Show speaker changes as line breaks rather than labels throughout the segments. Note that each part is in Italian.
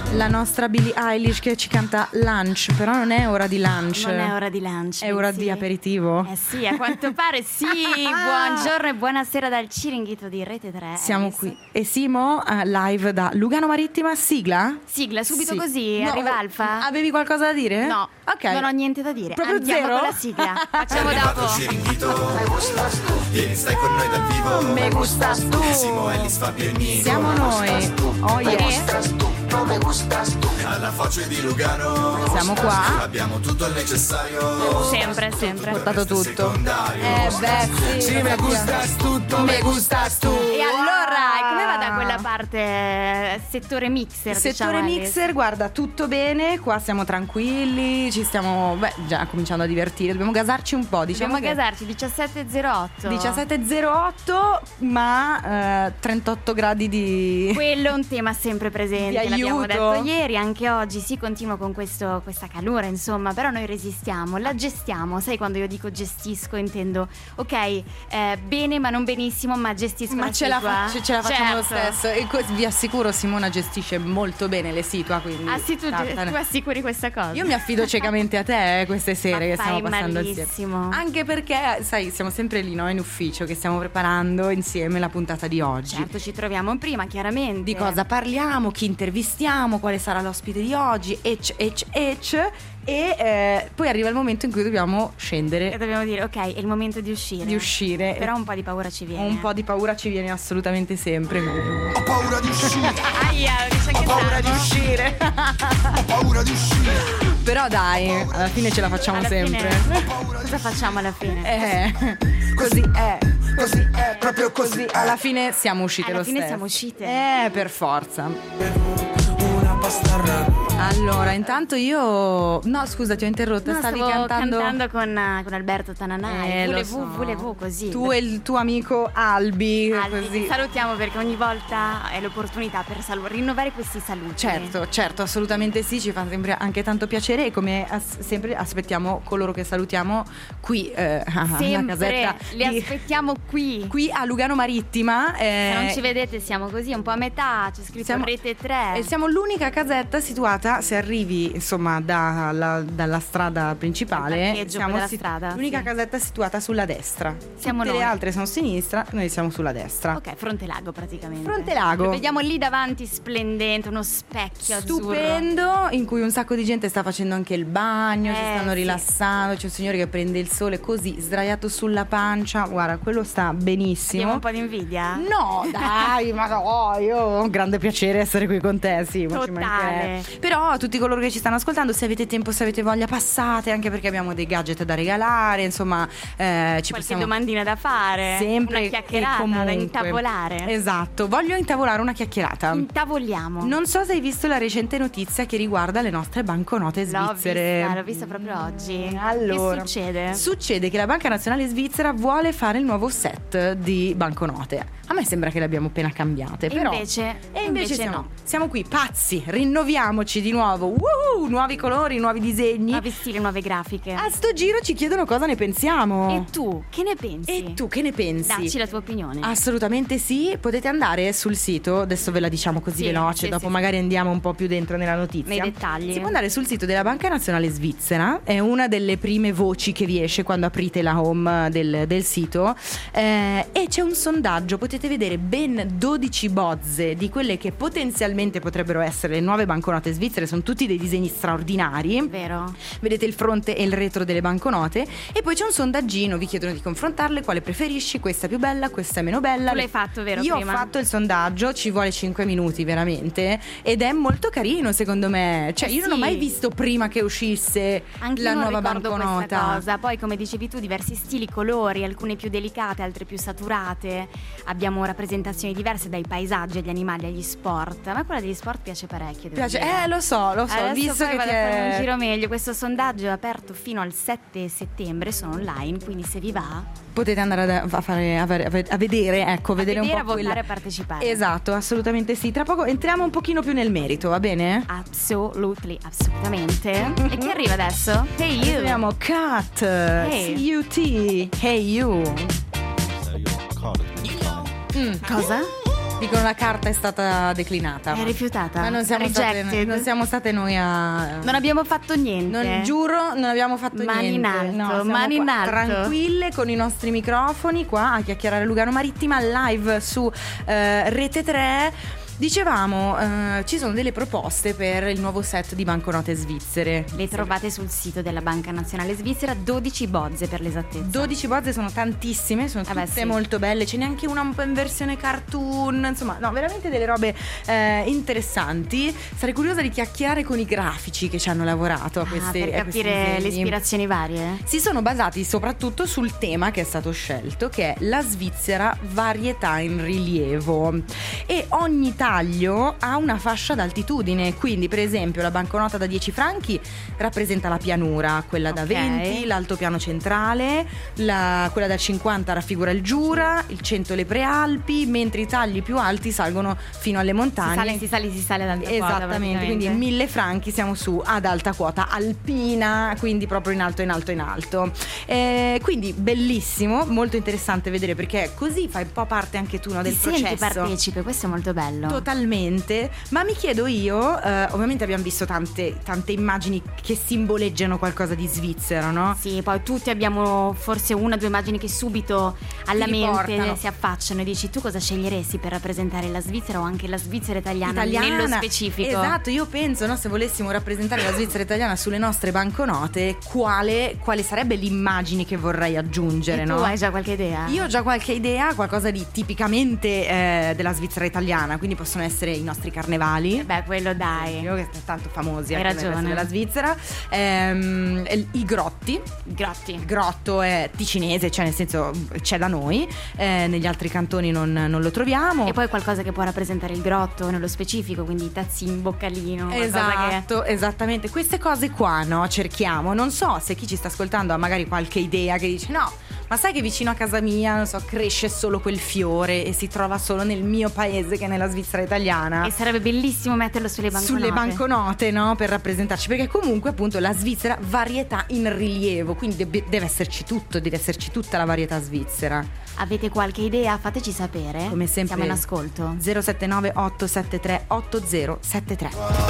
La nostra Billie Eilish che ci canta Lunch, però non è ora di lunch.
Non è ora di lunch.
È ora di aperitivo.
Sì, a quanto pare sì. Buongiorno e buonasera dal Ciringhito di Rete 3.
Siamo qui. E Simo, live da Lugano Marittima, sigla?
Sigla, subito
Sì.
così,
No,
arriva Alfa.
Avevi qualcosa da dire?
No,
ok.
non ho niente da dire.
Proprio
Andiamo
zero?
con la sigla. Facciamo dopo.
Ciringhito, vieni, stai con noi dal vivo.
Me gustas tu.
Simo, Ellis, Fabio e Nino.
Siamo noi. Oh yeah.
Alla Foce di Lugano
Siamo qua.
abbiamo tutto il necessario.
Sempre.
Portato tutto.
Secondario.
Beh, sì.
me gustas tutto, me gustas tu.
E allora, come va da quella parte? Settore mixer,
Settore
diciamo,
mixer, guarda, tutto bene, qua siamo tranquilli, ci stiamo già cominciando a divertire, dobbiamo gasarci un po', diciamo.
Dobbiamo gasarci 17.08.
17.08, ma 38 gradi di...
Quello è un tema sempre presente,
Di
l'abbiamo
aiuto.
detto ieri, anche oggi si continua con questa calura, insomma, però noi resistiamo, la gestiamo. Sai, quando io dico gestisco intendo, ok, bene ma non benissimo, ma gestisco
Ma
la
ce la
situa.
facciamo lo
Certo.
stesso e vi assicuro Simona gestisce molto bene le situa, quindi
Ah sì, tu assicuri questa cosa?
io mi affido ciecamente a te queste sere
Ma
che stiamo
fai
passando
malissimo.
insieme. Anche perché, sai, siamo sempre lì, no, in ufficio, che stiamo preparando insieme la puntata di oggi.
Certo, ci troviamo prima, chiaramente.
Di cosa parliamo, chi intervistiamo, quale sarà l'ospite di oggi, e poi arriva il momento in cui dobbiamo
E
scendere,
dobbiamo dire, ok, è il momento di uscire. Però un po' di paura ci viene.
un po' di paura ci viene assolutamente sempre.
Ho paura di uscire,
Aia, dice anche
paura di
Sano.
uscire.
ho paura di uscire.
Però dai, alla fine ce la facciamo
Alla
sempre.
fine, cosa facciamo alla fine?
Così è.
Così è, proprio così è.
Alla fine siamo uscite
Alla
lo
fine
stesso.
siamo uscite.
Per forza.
Una pasta rap.
Allora, intanto io... No, scusa, ti ho interrotto.
No,
Stavi
stavo
cantando
con Alberto Tananai.
lo
Volevo così.
Tu e il tuo amico Albi. Così.
Salutiamo perché ogni volta è l'opportunità per rinnovare questi saluti.
Certo, assolutamente sì, ci fa sempre anche tanto piacere e come sempre aspettiamo coloro che salutiamo qui alla
Sempre
casetta
li
di-
aspettiamo qui.
qui a Lugano Marittima.
Se non ci vedete siamo così un po' a metà, c'è scritto
Siamo-
Rete 3.
E siamo l'unica casetta situata, se arrivi insomma dalla strada principale,
Dal parcheggio della strada,
l'unica
sì.
casetta situata sulla destra.
Siamo
Tutte
noi.
le altre sono a sinistra, noi siamo sulla destra.
Ok, Fronte Lago praticamente.
Fronte Lago.
Lo vediamo lì davanti splendente, uno specchio azzurro.
Stupendo, in cui un sacco di gente sta facendo anche il bagno, si stanno
sì.
rilassando, c'è un signore che prende il sole così sdraiato sulla pancia, guarda, quello sta benissimo.
Abbiamo un po' di invidia?
No, dai, ma no, io ho un grande piacere essere qui con te, sì, ma ci
Totale.
mancherebbe. Però a tutti coloro che ci stanno ascoltando, se avete tempo, se avete voglia, passate, anche perché abbiamo dei gadget da regalare, insomma, ci
Qualche
possiamo
domandina da fare,
sempre
una
e
chiacchierata
comunque.
da intavolare.
Esatto, voglio intavolare una chiacchierata.
Intavoliamo.
Non so se hai visto la recente notizia che riguarda le nostre banconote svizzere.
L'ho vista proprio oggi.
Allora,
che succede?
Succede che la Banca Nazionale Svizzera vuole fare il nuovo set di banconote. A me sembra che le abbiamo appena cambiate, però.
E invece
siamo,
no.
Siamo qui pazzi, rinnoviamoci di nuovo. Nuovi colori, nuovi disegni.
Nuovi stili, nuove grafiche.
A sto giro ci chiedono cosa ne pensiamo.
E tu, che ne pensi?
E tu che ne pensi?
Dacci la tua opinione.
Assolutamente sì, potete andare sul sito, adesso ve la diciamo così
Sì,
veloce,
sì,
dopo
sì.
magari andiamo un po' più dentro nella notizia.
Nei dettagli.
Si può andare sul sito della Banca Nazionale Svizzera, è una delle prime voci che vi esce quando aprite la home del sito, e c'è un sondaggio, potete vedere ben 12 bozze di quelle che potenzialmente potrebbero essere le nuove banconote svizzere, sono tutti dei disegni straordinari.
Vero?
Vedete il fronte e il retro delle banconote e poi c'è un sondaggino, vi chiedono di confrontarle, quale preferisci, questa è più bella, questa è meno bella.
Tu l'hai fatto, vero?
Io
prima?
ho fatto il sondaggio, ci vuole 5 minuti veramente ed è molto carino secondo me, cioè io non ho
Sì.
mai visto prima che uscisse
Anche
la
io non
nuova
ricordo
banconota.
questa cosa. Poi, come dicevi tu, diversi stili, colori, alcune più delicate, altre più saturate. Abbiamo rappresentazioni diverse, dai paesaggi agli animali agli sport. A me quella degli sport piace parecchio, devo
Piace?
dire.
Lo so,
Adesso
visto
poi
che
vado
ti
a fare
è...
un giro meglio. Questo sondaggio è aperto fino al 7 settembre, sono online, quindi se vi va
potete andare a vedere, ecco, vedere un po'
a votare
quella...
e partecipare.
Esatto, assolutamente sì. Tra poco entriamo un pochino più nel merito, va bene?
Assolutamente. E chi arriva adesso? Hey you.
Abbiamo Cut,
Hey.
C-U-T, Hey You.
Cosa?
Dicono la carta è stata declinata.
È rifiutata.
Ma non siamo state noi a...
Non abbiamo fatto niente.
Giuro, non abbiamo fatto
mani
niente.
in alto,
siamo
mani in
qua
alto.
tranquille con i nostri microfoni qua a chiacchierare Lugano Marittima live su Rete 3. Dicevamo, ci sono delle proposte per il nuovo set di banconote svizzere.
Le trovate sul sito della Banca Nazionale Svizzera, 12 bozze per l'esattezza.
12 bozze, sono tantissime, sono tutte
sì.
molto belle, ce n'è anche una un po' in versione cartoon, insomma, no, veramente delle robe interessanti. Sarei curiosa di chiacchierare con i grafici che ci hanno lavorato a questi
per capire le ispirazioni varie.
Si sono basati soprattutto sul tema che è stato scelto, che è la Svizzera varietà in rilievo, e ogni taglio ha una fascia d'altitudine, quindi per esempio la banconota da 10 franchi rappresenta la pianura, quella da 20 l'altopiano centrale, quella da 50 raffigura il Giura, il 100 le prealpi, mentre i tagli più alti salgono fino alle montagne.
Si sale ad alta quota.
Esattamente, quindi 1000 franchi siamo su ad alta quota alpina, quindi proprio in alto. Quindi bellissimo, molto interessante vedere, perché così fai un po' parte anche tu, no, del processo.
Ti senti partecipe, questo è molto bello.
Totalmente, ma mi chiedo io, ovviamente abbiamo visto tante immagini che simboleggiano qualcosa di svizzero, no?
Sì, poi tutti abbiamo forse una o due immagini che subito alla mente
portano.
si affacciano e dici: tu cosa sceglieresti per rappresentare la Svizzera o anche la Svizzera italiana nello specifico?
Esatto, io penso, no, se volessimo rappresentare la Svizzera italiana sulle nostre banconote, quale sarebbe l'immagine che vorrei aggiungere,
e
no?
Tu hai già qualche idea?
Io ho già qualche idea, qualcosa di tipicamente della Svizzera italiana, quindi possono essere i nostri carnevali.
Beh, quello dai.
Che sono tanto famosi
Hai
anche nel resto
ragione.
della Svizzera. I grotti.
Grotti.
Il grotto è ticinese, cioè nel senso c'è da noi, negli altri cantoni non lo troviamo.
E poi qualcosa che può rappresentare il grotto nello specifico, quindi tazzin, boccalino.
Esatto, esattamente. Queste cose qua, no, cerchiamo. Non so se chi ci sta ascoltando ha magari qualche idea che dice: no, ma sai che vicino a casa mia, non so, cresce solo quel fiore e si trova solo nel mio paese, che è nella Svizzera italiana.
E sarebbe bellissimo metterlo sulle
banconote, no? Per rappresentarci, perché comunque appunto la Svizzera varietà in rilievo, quindi deve esserci tutto, deve esserci tutta la varietà svizzera.
Avete qualche idea? Fateci sapere.
Come sempre
siamo in ascolto.
079 873 8073.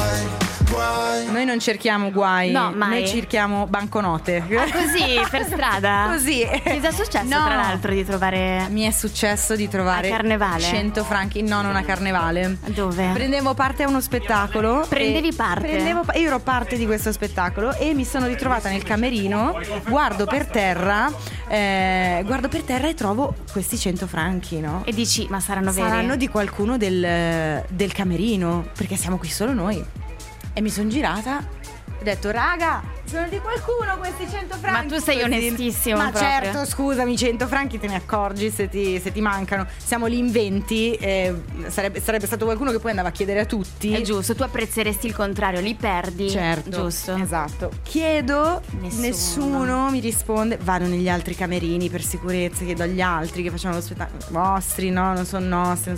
Noi non cerchiamo guai,
no, mai.
Noi cerchiamo banconote.
Così, per strada?
Così.
Ti è successo tra l'altro di trovare?
Mi è successo di trovare
a Carnevale?
100 franchi, no, non a Carnevale.
Dove?
Prendevo parte a uno spettacolo.
Prendevi parte?
Io ero parte di questo spettacolo e mi sono ritrovata nel camerino, guardo per terra e trovo questi 100 franchi, no?
E dici: ma saranno veri?
Saranno di qualcuno del camerino, perché siamo qui solo noi. E mi sono girata e ho detto: raga, sono di qualcuno questi 100 franchi.
Ma tu sei onestissimo.
Ma
proprio.
certo, scusami, 100 franchi te ne accorgi se ti mancano. Siamo lì in 20, sarebbe stato qualcuno che poi andava a chiedere a tutti.
È giusto, tu apprezzeresti il contrario, li perdi.
Certo,
giusto.
Esatto. Chiedo, nessuno mi risponde. Vado negli altri camerini per sicurezza, chiedo agli altri che facevano lo spettacolo: vostri, no, non sono nostri.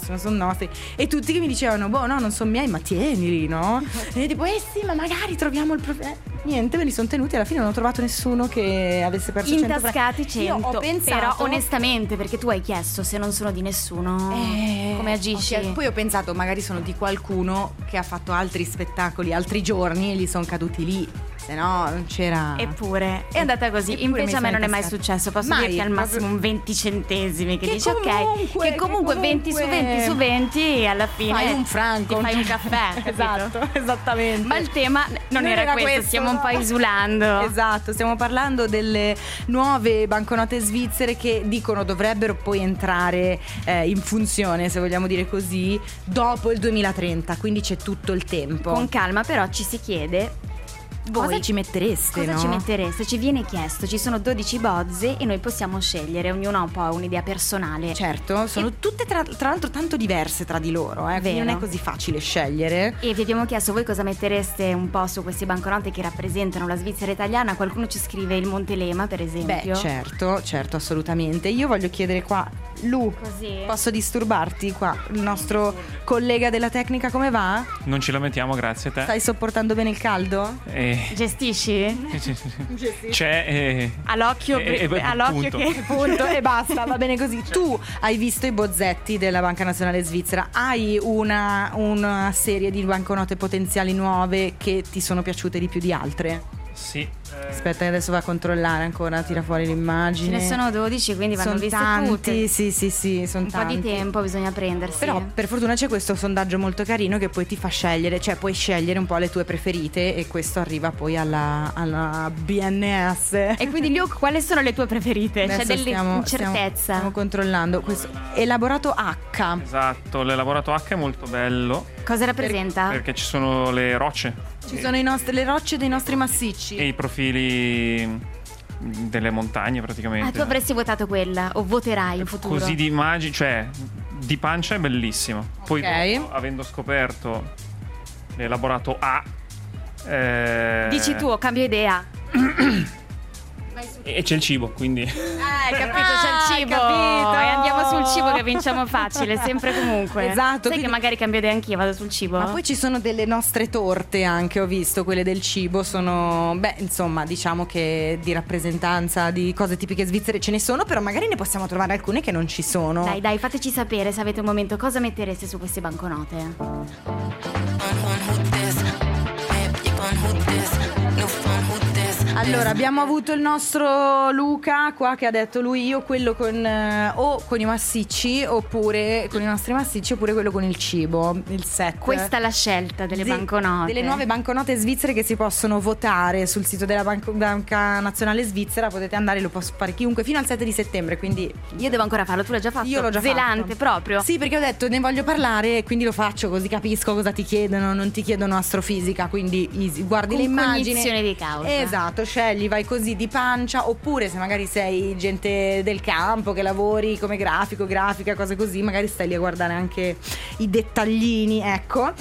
E tutti che mi dicevano: boh, no, non sono miei, ma tienili, no? E io tipo: sì, ma magari troviamo il niente, me li sono tenuti. Alla fine non ho trovato nessuno che avesse perso 100
intascati 100.
Io ho pensato,
però onestamente, perché tu hai chiesto se non sono di nessuno, come agisci?
Poi ho pensato magari sono di qualcuno che ha fatto altri spettacoli altri giorni e gli sono caduti lì, se no non c'era.
Eppure è andata così. Invece a me non è mai successo. Posso dirti al massimo un 20 centesimi che dici
comunque,
che comunque 20 su 20 su 20 alla fine
fai un franco,
ti fai un caffè.
Esatto, esattamente.
Ma il tema non era questo, stiamo un po' esulando.
Esatto, stiamo parlando delle nuove banconote svizzere che dicono dovrebbero poi entrare in funzione, se vogliamo dire così, dopo il 2030, quindi c'è tutto il tempo.
Con calma, però ci si chiede: voi
cosa ci mettereste?
Cosa
no?
ci mettereste? Ci viene chiesto, ci sono 12 bozze e noi possiamo scegliere, ognuno ha un po' un'idea personale.
Certo, sono tutte tra l'altro tanto diverse tra di loro, quindi non è così facile scegliere.
E vi abbiamo chiesto voi cosa mettereste un po' su queste banconote che rappresentano la Svizzera italiana. Qualcuno ci scrive il Montelema, per esempio.
Beh, certo, assolutamente. Io voglio chiedere qua, Lu,
così.
Posso disturbarti qua? Il nostro collega della tecnica come va?
Non ci lamentiamo, grazie a te.
Stai sopportando bene il caldo?
Gestisci?
C'è
All'occhio, all'occhio
punto.
che...
Punto e basta, va bene così. Tu hai visto i bozzetti della Banca Nazionale Svizzera? Hai una serie di banconote potenziali nuove che ti sono piaciute di più di altre?
Sì.
Aspetta, adesso va a controllare ancora, tira fuori
Ce
l'immagine.
ne sono 12, quindi vanno
Sono
viste
tanti,
tutte.
sì, sono
Un
tanti.
po' di tempo bisogna prendersi.
Però per fortuna c'è questo sondaggio molto carino che poi ti fa scegliere, cioè puoi scegliere un po' le tue preferite e questo arriva poi alla BNS.
E quindi Luke, quali sono le tue preferite? C'è
Adesso
dell'incertezza.
stiamo controllando questo elaborato H.
Esatto, l'elaborato H è molto bello
Cosa rappresenta?
perché ci sono le rocce
Ci sono le rocce dei nostri massicci.
e i profili delle montagne praticamente.
Ah, tu avresti votato quella o voterai in futuro?
Così di immagini, cioè di pancia è bellissimo. Poi
Ok.
dopo, avendo scoperto l'elaborato A,
Dici tu, cambio idea.
e c'è il cibo, quindi
Capito, c'è il cibo.
capito.
E andiamo sul cibo che vinciamo facile, sempre e comunque.
Esatto,
Sai
quindi-
che magari cambio idea anch'io, vado sul cibo.
Ma poi ci sono delle nostre torte anche, ho visto, quelle del cibo sono, beh, insomma, diciamo che di rappresentanza di cose tipiche svizzere ce ne sono, però magari ne possiamo trovare alcune che non ci sono.
Dai, fateci sapere se avete un momento cosa mettereste su queste banconote.
Allora, abbiamo avuto il nostro Luca qua che ha detto lui io quello con o con i massicci oppure con i nostri massicci oppure quello con il cibo, il set.
Questa è la scelta delle
Sì,
banconote.
delle nuove banconote svizzere che si possono votare sul sito della Banca Nazionale Svizzera, potete andare, lo può fare chiunque fino al 7 di settembre, quindi
Io devo ancora farlo, tu l'hai già fatto?
io l'ho già
Zelante
fatto.
proprio.
Sì, perché ho detto ne voglio parlare e quindi lo faccio così capisco cosa ti chiedono, non ti chiedono astrofisica, quindi easy, guardi
Con
le immagini.
cognizione di causa.
Esatto, scegli, vai così di pancia, oppure se magari sei gente del campo che lavori come grafico, grafica, cose così, magari stai lì a guardare anche i dettaglini, ecco.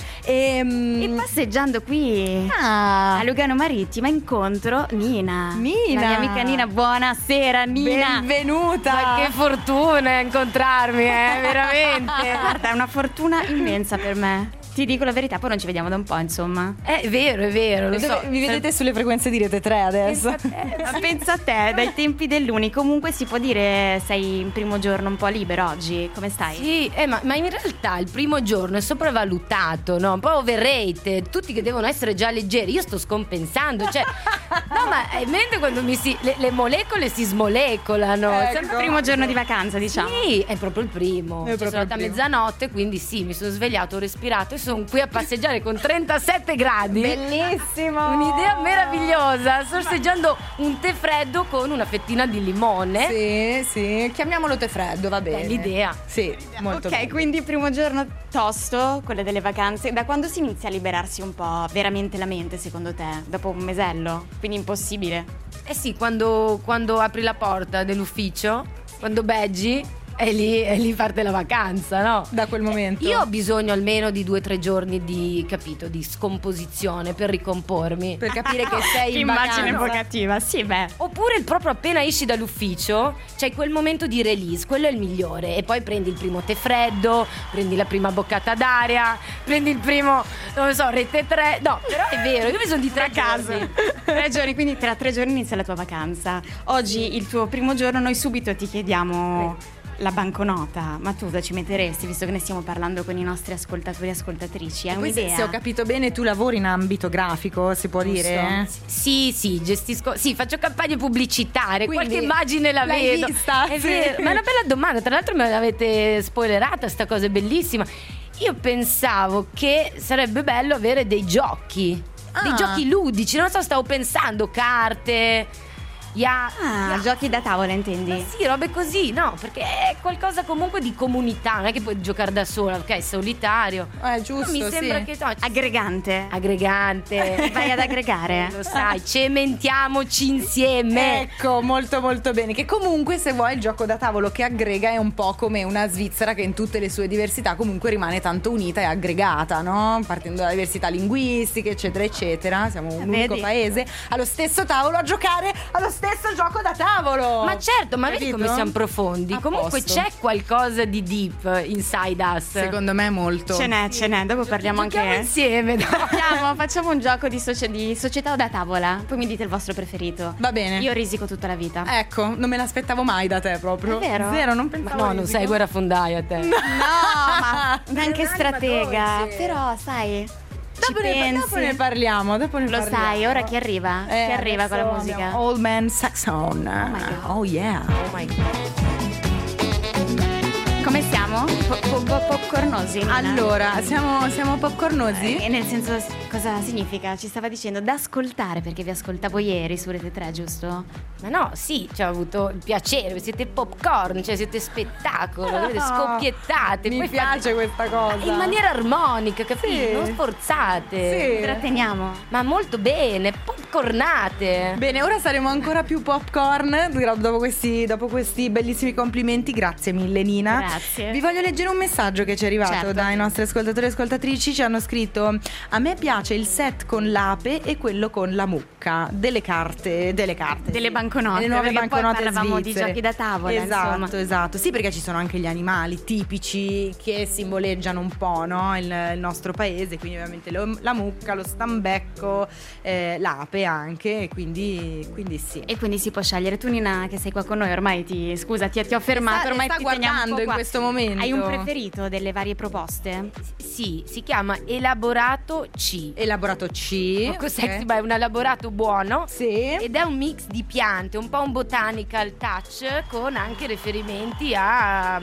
E passeggiando qui a Lugano Marittima incontro Nina.
Nina.
La mia amica Nina, buonasera Nina.
Benvenuta.
Ma che fortuna incontrarmi, veramente.
Guarda, è una fortuna immensa per me. Ti dico la verità, poi non ci vediamo da un po', insomma.
È vero, lo so.
Mi vedete sulle frequenze di Rete 3 adesso?
Pensa a te, dai tempi dell'Uni. Comunque si può dire sei in primo giorno un po' libero oggi. Come stai?
Sì, ma in realtà il primo giorno è sopravvalutato, no? Un po' overrated, tutti che devono essere già leggeri, io sto scompensando, cioè no, ma è mentre quando le molecole si smolecolano.
Ecco.
È sempre
Il primo giorno di vacanza, diciamo.
Sì, è proprio il primo.
È
Cioè,
proprio
sono andata a
il primo.
mezzanotte, quindi sì, mi sono svegliato, ho respirato e sono qui a passeggiare con 37 gradi.
Bellissimo.
Un'idea meravigliosa, sorseggiando un tè freddo con una fettina di limone.
Sì, chiamiamolo tè freddo, va bene.
L'idea.
Sì, molto
Ok,
bene.
quindi primo giorno tosto, quelle delle vacanze. Da quando si inizia a liberarsi un po' veramente la mente, secondo te? Dopo un mesello? Quindi impossibile.
Eh sì, quando apri la porta dell'ufficio, quando beggi, e lì parte la vacanza, no?
Da quel momento.
Io ho bisogno almeno di 2 o 3 giorni di scomposizione per ricompormi.
Per capire che sei
Che
in
immagine un po'
vacanza.
cattiva. Sì, beh.
Oppure proprio appena esci dall'ufficio c'hai quel momento di release, quello è il migliore. E poi prendi il primo tè freddo, prendi la prima boccata d'aria, prendi il primo, non lo so, Rete 3. No, però è vero, io ho bisogno di 3 casi.
3 giorni, quindi tra 3 giorni inizia la tua vacanza. Oggi il tuo primo giorno, noi subito ti chiediamo la banconota, ma tu cosa ci metteresti, visto che ne stiamo parlando con i nostri ascoltatori e ascoltatrici? Hai
Poi
un'idea?
se ho capito bene tu lavori in ambito grafico, si può dire?
Sì, gestisco. Sì, faccio campagne pubblicitarie.
Quindi
qualche immagine la
l'hai
vedo.
vista?
È
Sì.
vero. Ma è una bella domanda. Tra l'altro me l'avete spoilerata, sta cosa è bellissima. Io pensavo che sarebbe bello avere dei giochi. Dei
Ah.
giochi ludici. Non so, stavo pensando carte.
Giochi da tavola intendi?
Sì, robe così, no, perché è qualcosa comunque di comunità, non è che puoi giocare da sola, ok, è solitario.
Giusto,
Mi sembra
sì.
che no,
Aggregante.
aggregante.
Vai ad aggregare.
Lo sai, cementiamoci insieme.
Ecco, molto molto bene. Che comunque se vuoi il gioco da tavolo che aggrega è un po' come una Svizzera che in tutte le sue diversità comunque rimane tanto unita e aggregata, no? Partendo dalla diversità linguistica, eccetera, eccetera. Siamo un unico
Vedi?
paese allo stesso tavolo a giocare allo stesso stesso gioco da tavolo.
Ma certo, ma vedi
Capito?
come siamo profondi.
A
Comunque
posto.
c'è qualcosa di deep inside us.
Secondo me molto.
Ce n'è, dopo parliamo
Giochiamo
anche
insieme. dai.
Facciamo un gioco di società o da tavola. Poi mi dite il vostro preferito.
Va bene.
Io risico tutta la vita.
Ecco, non me l'aspettavo mai da te proprio.
È vero?
Zero, non
Ma
pensavo.
no, non
risico.
sei guerrafondaia te.
No, ma neanche
un'anima
stratega.
dolce.
Però, sai,
Dopo
ci
ne,
pensi.
dopo ne parliamo, dopo ne
Lo
parliamo.
sai, ora chi arriva? Chi arriva con la
adesso
musica?
abbiamo Old Man Saxon.
my God.
Oh yeah.
Oh my God.
Come siamo? Popcornosi? Nina?
Allora, siamo popcornosi?
Nel senso, cosa significa? Ci stava dicendo da ascoltare, perché vi ascoltavo ieri su Rete 3, giusto?
Ma no, sì, ci ho avuto il piacere, siete popcorn, cioè siete spettacolo, vedete, scoppiettate.
Mi
poi
piace questa cosa.
in maniera armonica, capito?
Sì.
Non sforzate.
Sì.
Intratteniamo.
Ma molto bene, popcornate.
Bene, ora saremo ancora più popcorn dopo questi bellissimi complimenti. Grazie mille, Nina.
Grazie.
Vi voglio leggere un messaggio che ci è arrivato
Certo.
dai nostri ascoltatori e ascoltatrici. Ci hanno scritto: a me piace il set con l'ape e quello con la mucca. Delle carte.
Delle banconote,
Le nuove
perché poi
banconote
parlavamo di
svizzere.
giochi da tavola,
Esatto,
insomma.
esatto. Sì, perché ci sono anche gli animali tipici che simboleggiano un po', no? il nostro paese. Quindi ovviamente la mucca, lo stambecco, l'ape anche. Quindi sì.
E quindi si può scegliere. Tu, Nina, che sei qua con noi, ormai ti ho fermato, ormai
sta
ti teniamo un
guardando
po'
in
qua.
questo momento.
Hai un preferito delle varie proposte?
Sì, si chiama elaborato C.
Elaborato C.
Poco
ok.
sexy, ma è un elaborato buono.
Sì.
Ed è un mix di piante, un po' un botanical touch, con anche riferimenti a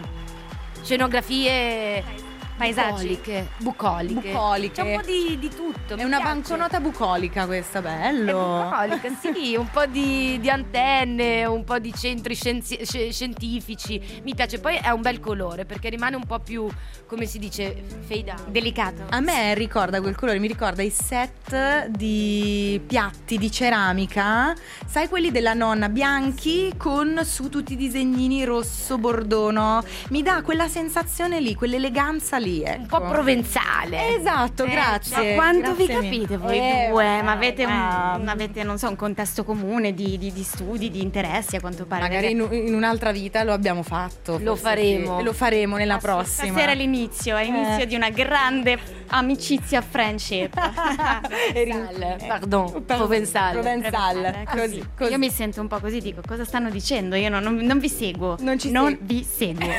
scenografie
Paesaggi.
bucoliche.
Bucoliche.
C'è un po' di tutto.
È
mi
una
piace.
banconota bucolica questa,
È
bello.
bucolica, sì, un po' di antenne, un po' di centri scientifici. Mi piace, poi è un bel colore perché rimane un po' più, come si dice, fade out.
Delicato.
A me ricorda quel colore, mi ricorda i set di piatti di ceramica, sai, quelli della nonna, bianchi con su tutti i disegnini rosso bordono. Mi dà quella sensazione lì, quell'eleganza lì, ecco.
Un po' provenzale.
Esatto, grazie.
Ma quanto vi
Grazie
capite
mille.
voi due? Ma avete,
ma-
avete, non so, un contesto comune di studi, di interessi, a quanto pare.
Magari
perché
in un'altra vita lo abbiamo fatto.
Lo
forse
faremo.
sì. E lo faremo nella prossima.
Stasera è l'inizio di una grande amicizia friendship.
Pardon, provenzale.
Provenzale.
Così.
Così.
Io mi sento un po' così, dico, cosa stanno dicendo? Io non vi seguo.
Non ci
vi seguo.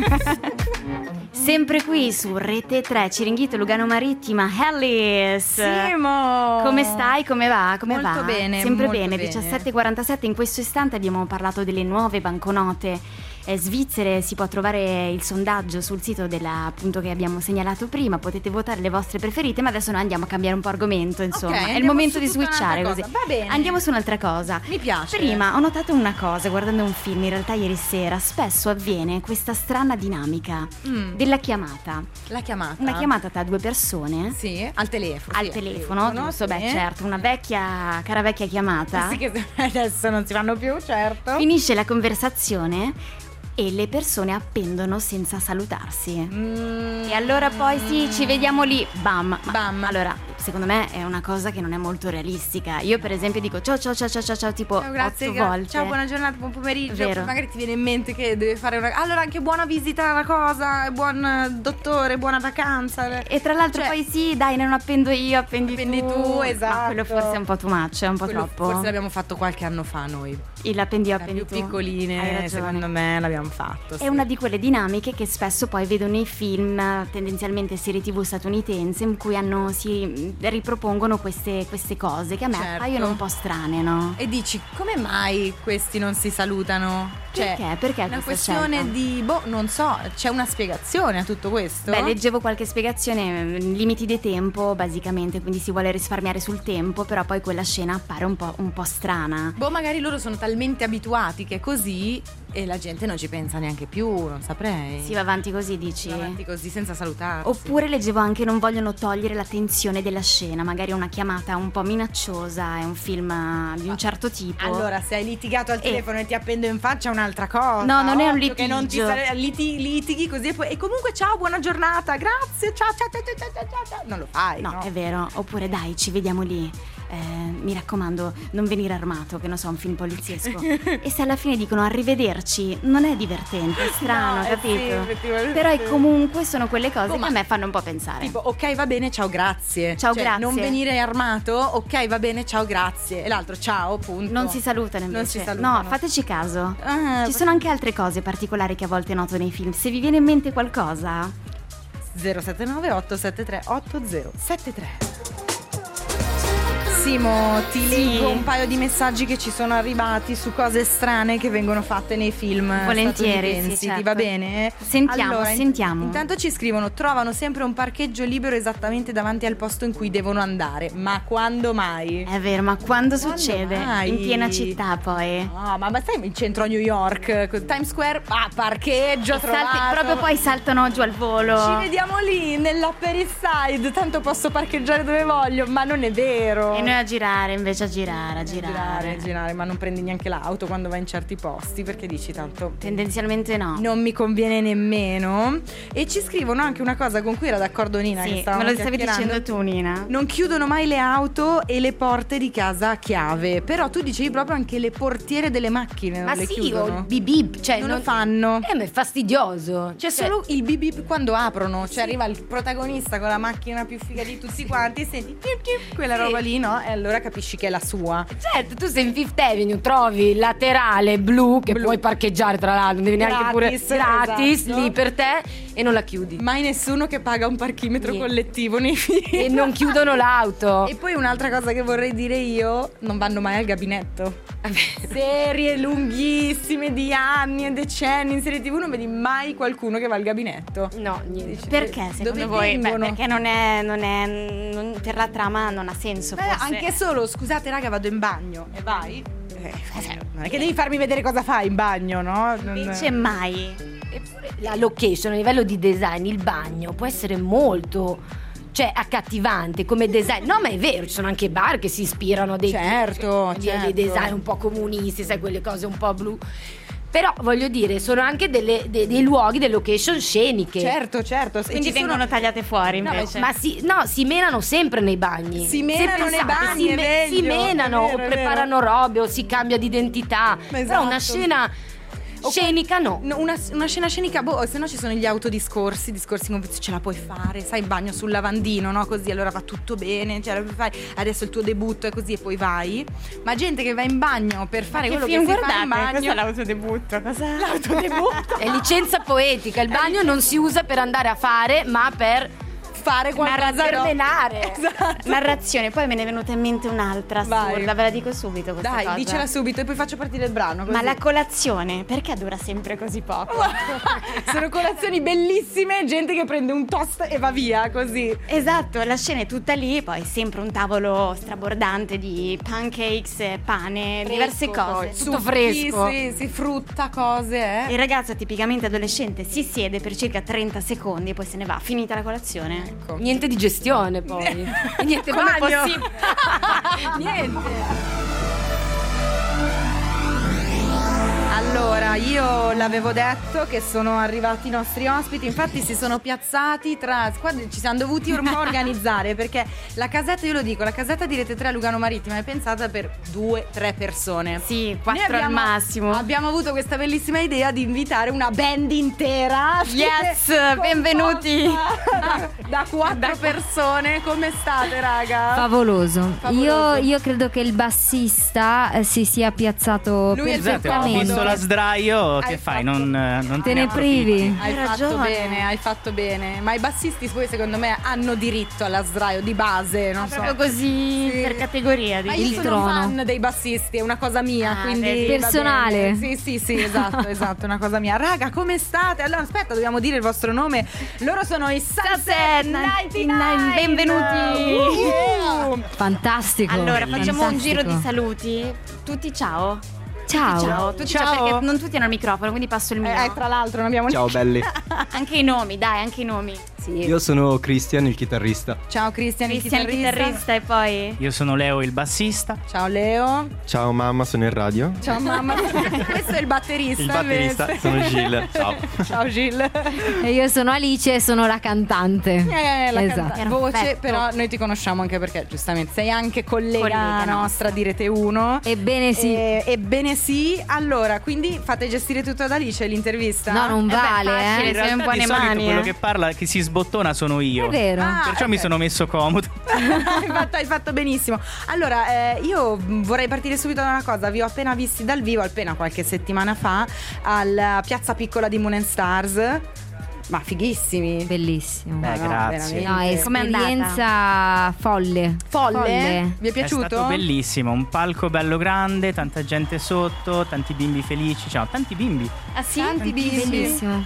Sempre qui su Rete 3, Ciringhito, Lugano Marittima, Hellis.
Simo!
Come stai? Come va? Come
Molto
va?
bene,
Sempre
molto
bene.
bene.
17:47. In questo istante abbiamo parlato delle nuove banconote svizzere. Si può trovare il sondaggio sul sito appunto che abbiamo segnalato prima. Potete votare le vostre preferite, ma adesso noi andiamo a cambiare un po' argomento, insomma.
Ok,
è il
andiamo
momento
su
di
tutta
switchare
un'altra
così.
cosa. Va bene.
Andiamo su un'altra cosa.
Mi piace.
Prima ho notato una cosa guardando un film, in realtà ieri sera, spesso avviene questa strana dinamica della chiamata.
La chiamata.
Una chiamata tra due persone.
Sì, al telefono.
Al
sì,
telefono, giusto?
sì.
Beh, certo, una cara vecchia chiamata.
Sì, che adesso non si fanno più, certo.
Finisce la conversazione e le persone appendono senza salutarsi. E allora poi sì, ci vediamo lì, bam. Ma
Bam.
Allora, secondo me è una cosa che non è molto realistica. Io per esempio dico ciao tipo
Ciao, grazie,
8 volte.
ciao, buona giornata, buon pomeriggio.
Vero.
Poi magari ti viene in mente che deve fare una. Allora, anche buona visita alla cosa, buon dottore, buona vacanza.
E tra l'altro
Cioè,
poi sì, dai, non appendo io, appendi tu.
esatto.
Ma quello forse è un po' too much, è un po'
quello
troppo.
Forse l'abbiamo fatto qualche anno fa noi.
L'appendi io,
Le
appendi
più
tu. Hai
piccoline,
ragione.
secondo me l'abbiamo fatto.
È
sì.
una di quelle dinamiche che spesso poi vedo nei film, tendenzialmente serie TV statunitense, in cui si ripropongono queste cose che a me
Certo.
appaiono un po' strane, no?
E dici, come mai questi non si salutano?
Perché? Perché
È una
questa
questione
scelta?
di, non so, c'è una spiegazione a tutto questo?
Beh, leggevo qualche spiegazione, limiti di tempo basicamente, quindi si vuole risparmiare sul tempo, però poi quella scena appare un po' strana.
Magari loro sono talmente abituati che è così e la gente non ci pensa neanche più, non saprei.
Si va avanti così, dici?
Va avanti così senza salutarsi.
Oppure leggevo anche non vogliono togliere la tensione della scena, magari una chiamata un po' minacciosa, è un film di un certo tipo.
Allora, se hai litigato al telefono e ti appendo in faccia, un un'altra cosa.
No, non è un
Ovvio che non ti
litigio.
litighi così e comunque ciao, buona giornata, grazie, ciao. Non lo fai,
No,
no?
è vero. Oppure dai, ci vediamo lì. Mi raccomando, non venire armato, che non so, un film poliziesco. E se alla fine dicono arrivederci, non è divertente, è strano,
No,
capito?
sì, effettivamente
Però
sì.
comunque sono quelle cose che
ma-
a me fanno un po' pensare.
Tipo, ok, va bene, ciao, grazie.
Ciao,
Cioè,
grazie.
non venire armato, ok, va bene, ciao, grazie. E l'altro, ciao, punto.
Non si salutano
Non
invece.
si salutano.
No, fateci caso.
Ah,
Ci sono anche altre cose particolari che a volte noto nei film. Se vi viene in mente qualcosa,
079 873 8073. Simo, ti leggo un paio di messaggi che ci sono arrivati su cose strane che vengono fatte nei film
Volentieri,
statunitensi.
sì, certo.
Ti va bene?
Sentiamo, sentiamo.
Intanto ci scrivono: trovano sempre un parcheggio libero esattamente davanti al posto in cui devono andare. Ma quando mai?
è vero, ma quando succede?
mai?
In piena città poi.
No, ma stai in centro a New York, Times Square, parcheggio trovato.
Proprio poi saltano giù al volo.
Ci vediamo lì nell'Upper East Side, tanto posso parcheggiare dove voglio, ma non è vero.
E noi a girare, invece a girare.
Ma non prendi neanche l'auto quando vai in certi posti, perché dici tanto
Tendenzialmente no.
non mi conviene nemmeno. E ci scrivono anche una cosa con cui era d'accordo Nina, che
Sì,
stavamo
me lo stavi
chiacchierando.
dicendo tu, Nina.
Non chiudono mai le auto e le porte di casa a chiave. Però tu dicevi proprio anche le portiere delle macchine non
Ma
le
sì,
chiudono.
o il bip bip, cioè
non lo fanno.
ma è fastidioso.
C'è solo il bip bip quando aprono, cioè arriva il protagonista con la macchina più figa di tutti quanti e senti pip pip, quella
Sì.
roba lì, no? E allora capisci che è la sua.
Certo, tu sei in Fifth Avenue, trovi il laterale blu che puoi parcheggiare tra l'altro, non devi neanche pure
Gratis,
gratis
esatto.
lì per te e non la chiudi.
Mai nessuno che paga un parchimetro
Niente.
collettivo nei film.
E non chiudono l'auto.
E poi un'altra cosa che vorrei dire io, non vanno mai al gabinetto. Serie lunghissime di anni e decenni in serie TV non vedi mai qualcuno che va al gabinetto.
No, niente.
Perché secondo
Dove
voi? Beh,
vengono?
perché per la trama non ha senso.
Beh,
forse.
anche solo, scusate raga, vado in bagno e vai? Non è che devi farmi vedere cosa fai in bagno, no?
Invece mai.
Eppure la location a livello di design, il bagno può essere molto, cioè, accattivante come design. No, ma è vero, ci sono anche bar che si ispirano a dei
Certo,
dei
certo.
design un po' comunisti, sai, quelle cose un po' blu. Però voglio dire, sono anche dei luoghi, delle location sceniche.
Certo. E
Quindi
ci sono-
vengono tagliate fuori
No,
invece.
ma si menano sempre nei bagni.
Si menano
Se
nei bagni,
si,
è meglio,
si menano
è vero,
o
è
preparano robe o si cambia di identità. Però
Esatto.
una scena scenica no.
No, una scena scenica, se no ci sono gli autodiscorsi, discorsi come ce la puoi fare, sai, in bagno sul lavandino, no? Così allora va tutto bene, ce la puoi fare, adesso il tuo debutto è così e poi vai. Ma gente che va in bagno per fare quello che
film
si fa
guardate?
in bagno.
Questo è l'autodebutto. Cos'è?
L'autodebutto.
È licenza poetica. Il bagno non si usa per andare a fare, ma per
Fare qualcosa
per menare.
Esatto.
Narrazione, poi me ne è venuta in mente un'altra
Vai.
assurda, ve la dico subito questa
Dai,
cosa.
dicela subito e poi faccio partire il brano. Così.
Ma la colazione, perché dura sempre così poco?
Sono colazioni bellissime, gente che prende un toast e va via così.
Esatto, la scena è tutta lì, poi sempre un tavolo strabordante di pancakes, pane, diverse cose.
Tutto fresco.
Sì, frutta, cose,
Il ragazzo tipicamente adolescente si siede per circa 30 secondi e poi se ne va, finita la colazione.
Ecco.
Niente di gestione poi. E niente
Come
bagno.
possibile?
Niente.
Allora, io l'avevo detto che sono arrivati i nostri ospiti, infatti si sono piazzati qua ci siamo dovuti un po' organizzare perché la casetta, io lo dico, la casetta di Rete 3 a Lugano Marittima è pensata per 2-3 persone.
Sì,
Noi
4 al massimo.
Abbiamo avuto questa bellissima idea di invitare una band intera.
Yes,
composta
benvenuti.
Da 4 persone. Come state, raga?
Favoloso.
Favoloso.
Io credo che il bassista si sia piazzato
Lui è il
Scusate, ho
perfettamente.
visto la sdraio,
Hai
che fai?
fatto-
Non
Te ne
approfitti?
privi.
Hai
Hai
fatto
ragione.
bene, hai fatto bene. Ma i bassisti poi secondo me hanno diritto alla sdraio di base, non so.
Proprio così
Sì.
per categoria.
Ma
Di...
io
Il
sono
trono.
fan dei bassisti, è una cosa mia,
Ah,
quindi
vedi.
va
Personale.
bene. Sì, esatto, è una cosa mia. Raga, come state? Allora, aspetta, dobbiamo dire il vostro nome. Loro sono i Sunset 99.
Benvenuti.
Fantastico.
Allora, facciamo un
fantastico.
giro di saluti. Tutti ciao.
Ciao.
Tutti
Ciao.
perché non tutti hanno il microfono, quindi passo il mio.
Tra l'altro non abbiamo
Ciao belli.
Anche i nomi, dai, anche i nomi.
Sì.
Io sono Christian, il chitarrista.
Ciao Christian, il
Cristian chitarrista e poi
Io sono Leo, il bassista.
Ciao Leo.
Ciao mamma, sono in radio.
Ciao mamma. Questo è il batterista.
Il batterista,
invece.
sono Gilles. Ciao.
Ciao Gilles.
E io sono Alice e sono la cantante.
La
Esatto.
voce,
Perfetto.
però noi ti conosciamo anche perché giustamente sei anche collega
Collega
nostra di Rete 1.
Ebbene sì.
Ebbene sì. Allora, quindi fate gestire tutto ad Alice l'intervista?
No, non vale,
facile.
In
Sei un
realtà
po'
di
nei
solito
mani,
quello che parla, che si sbottona sono io.
È vero.
Perciò mi sono messo comodo.
Hai fatto benissimo. Allora, io vorrei partire subito da una cosa. Vi ho appena visti dal vivo, appena qualche settimana fa, alla Piazza Piccola di Moon and Stars. Ma fighissimi.
Bellissimo.
Beh, grazie.
No, è
Com'è
esperienza folle.
Folle? Vi è
È
piaciuto?
stato bellissimo, un palco bello grande, tanta gente sotto, tanti bimbi felici, ciao, tanti bimbi.
Ah sì?
Tanti bimbi.
Bellissimo.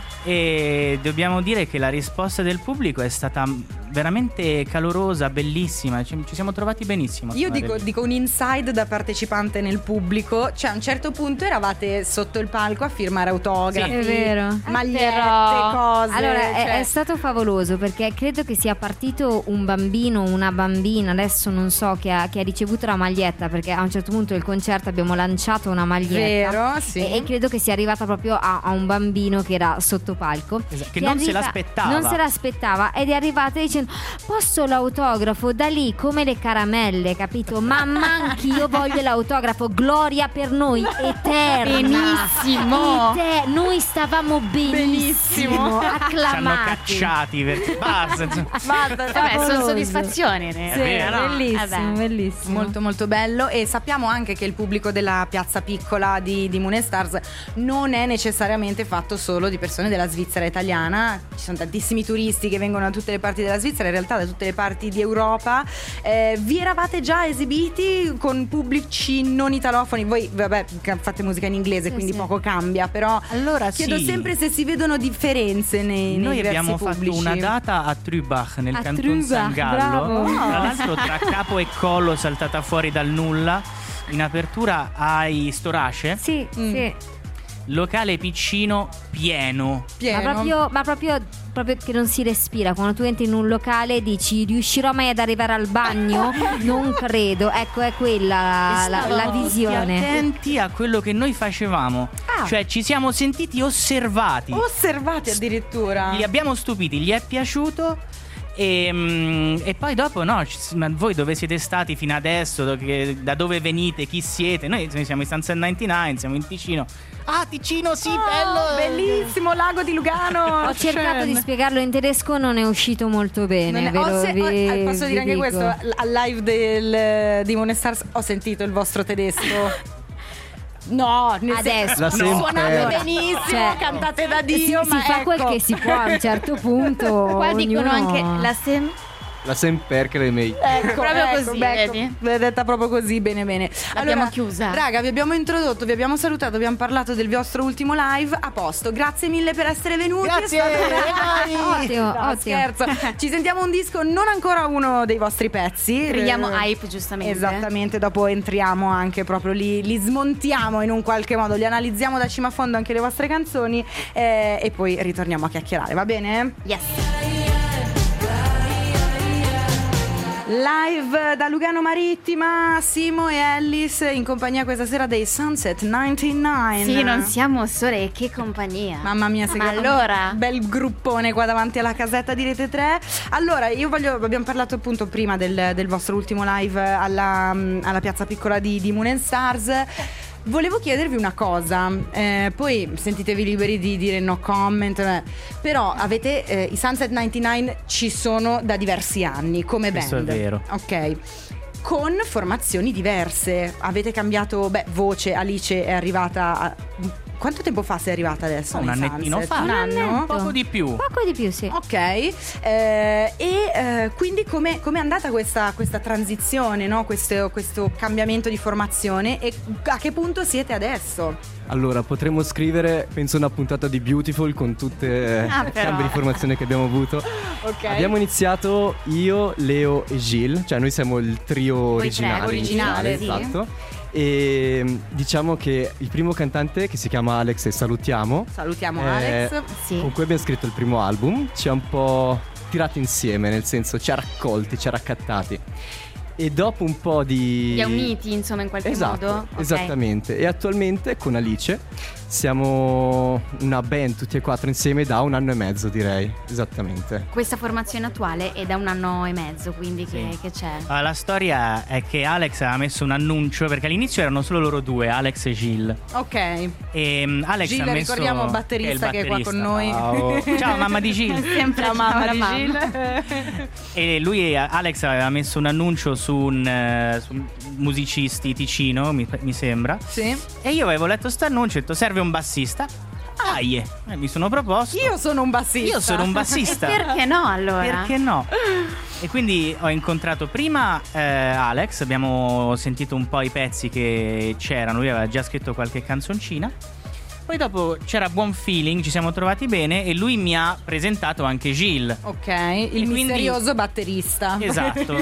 E dobbiamo dire che la risposta del pubblico è stata veramente calorosa, bellissima, ci siamo trovati benissimo. a
Io
suonare lì.
dico un inside da partecipante nel pubblico. Cioè a un certo punto eravate sotto il palco a firmare autografi,
Sì.
È vero.
magliette,
Però-
cose.
Allora,
cioè-
è stato favoloso perché credo che sia partito un bambino, una bambina, adesso non so, che ha ricevuto la maglietta, perché a un certo punto del concerto abbiamo lanciato una maglietta.
Vero, sì.
E credo che sia arrivata proprio a un bambino che era sotto palco.
Esatto, che non se l'aspettava.
Non se l'aspettava ed è arrivata dicendo: posso l'autografo? Da lì come le caramelle, capito? Mamma, anch'io voglio l'autografo. Gloria per noi, eterna.
Benissimo.
Noi stavamo benissimo.
Ci hanno
Acclamati.
cacciati perché basta, insomma.
Basta,
Vabbè,
favoloso.
sono soddisfazioni.
Sì,
vero, no?
bellissimo, bellissimo.
molto molto bello. E sappiamo anche che il pubblico della Piazza Piccola di Moon and Stars non è necessariamente fatto solo di persone della Svizzera italiana. Ci sono tantissimi turisti che vengono da tutte le parti della Svizzera, in realtà da tutte le parti di Europa. Vi eravate già esibiti con pubblici non italofoni? Voi vabbè fate musica in inglese,
Sì,
quindi
sì.
poco cambia, però
Allora
chiedo
sì.
sempre se si vedono differenze nei
Noi
diversi
abbiamo
pubblici.
fatto una data a Trubach nel
A
Canton San
Trubach,
Gallo.
bravo.
Tra l'altro tra capo e collo saltata fuori dal nulla. In apertura ai Storace,
Sì, sì.
locale piccino pieno.
Pieno.
Ma proprio che non si respira. Quando tu entri in un locale e dici: riuscirò mai ad arrivare al bagno? Non credo. Ecco, è quella la
Stavamo tutti
visione.
attenti a quello che noi facevamo.
Ah.
Cioè ci siamo sentiti osservati.
Osservati addirittura.
Li abbiamo stupiti, gli è piaciuto. E poi dopo no, ma voi dove siete stati fino adesso? Da dove venite? Chi siete? Noi siamo in Sunset 99, siamo in Ticino. Ah, Ticino, sì, bello!
Bellissimo, lago di Lugano.
Ho cercato di spiegarlo in tedesco, non è uscito molto bene.
Posso dire anche questo, al live di Moon and Stars ho sentito il vostro tedesco. No,
Adesso.
La
suonate
sempre.
benissimo,
Cioè,
cantate da Dio,
si
ma
fa quel
ecco.
che si può a un certo punto.
Qua dicono
ognuno-
anche la
La Semperkele Mei.
Ecco,
Proprio
ecco,
così,
ecco,
vedi?
l'hai detta proprio così, bene bene.
L'abbiamo chiusa.
Raga, vi abbiamo introdotto, vi abbiamo salutato, abbiamo parlato del vostro ultimo live. A posto, grazie mille per essere venuti.
Grazie,
È stato
Ottimo,
No,
ottimo.
scherzo. Ci sentiamo un disco, non ancora uno dei vostri pezzi.
Creiamo hype, giustamente.
Esattamente, dopo entriamo anche proprio li smontiamo in un qualche modo, li analizziamo da cima a fondo anche le vostre canzoni e poi ritorniamo a chiacchierare, va bene?
Yes.
Live da Lugano Marittima, Simo e Ellis in compagnia questa sera dei Sunset 99.
Sì, non siamo sole, che compagnia.
Mamma mia,
Ma allora?
un bel gruppone qua davanti alla casetta di Rete 3. Allora, abbiamo parlato appunto prima del vostro ultimo live alla Piazza Piccola di Moon and Stars. Volevo chiedervi una cosa, poi sentitevi liberi di dire no comment, però avete i Sunset 99 ci sono da diversi anni come band.
Questo è vero.
Ok. Con formazioni diverse, avete cambiato voce. Alice è arrivata quanto tempo fa sei arrivata adesso?
Un
nei
annettino
Sunset?
fa.
Un anno?
Poco di più.
Poco di più, sì.
Ok, quindi com'è andata questa transizione, no? questo cambiamento di formazione e a che punto siete adesso?
Allora, potremmo scrivere, penso, una puntata di Beautiful con tutte le
però.
cambi di formazione che abbiamo avuto.
Ok.
Abbiamo iniziato io, Leo e Gilles, cioè noi siamo il trio
Voi tre,
originale.
originale,
sì.
Esatto. E diciamo che il primo cantante, che si chiama Alex, e salutiamo,
Salutiamo Alex.
Sì.
con cui abbiamo scritto il primo album, ci ha un po' tirati insieme, nel senso ci ha raccolti, ci ha raccattati. E dopo un po' di...
Li ha uniti, insomma, in qualche modo? Ok.
Esattamente. E attualmente con Alice siamo una band tutti e 4 insieme da 1 anno e mezzo, direi. Esattamente.
Questa formazione attuale è da 1 anno e mezzo, quindi che c'è?
La storia è che Alex ha messo un annuncio, perché all'inizio erano solo loro due, Alex e Gilles.
Ok.
E Alex
Gilles,
ha messo...
ricordiamo, batterista che è qua con noi.
Ciao mamma di Gilles.
Sempre
La mamma di
mamma.
Gilles.
E lui, Alex, aveva messo un annuncio su musicisti Ticino, mi sembra.
Sì.
E io avevo letto sto annuncio e ho detto serve un bassista. Mi sono proposto.
Io sono un bassista.
Perché no, allora?
Perché no? E quindi ho incontrato prima Alex, abbiamo sentito un po' i pezzi che c'erano, lui aveva già scritto qualche canzoncina. Poi dopo c'era buon feeling, ci siamo trovati bene e lui mi ha presentato anche Gilles.
Ok, il misterioso batterista.
Esatto.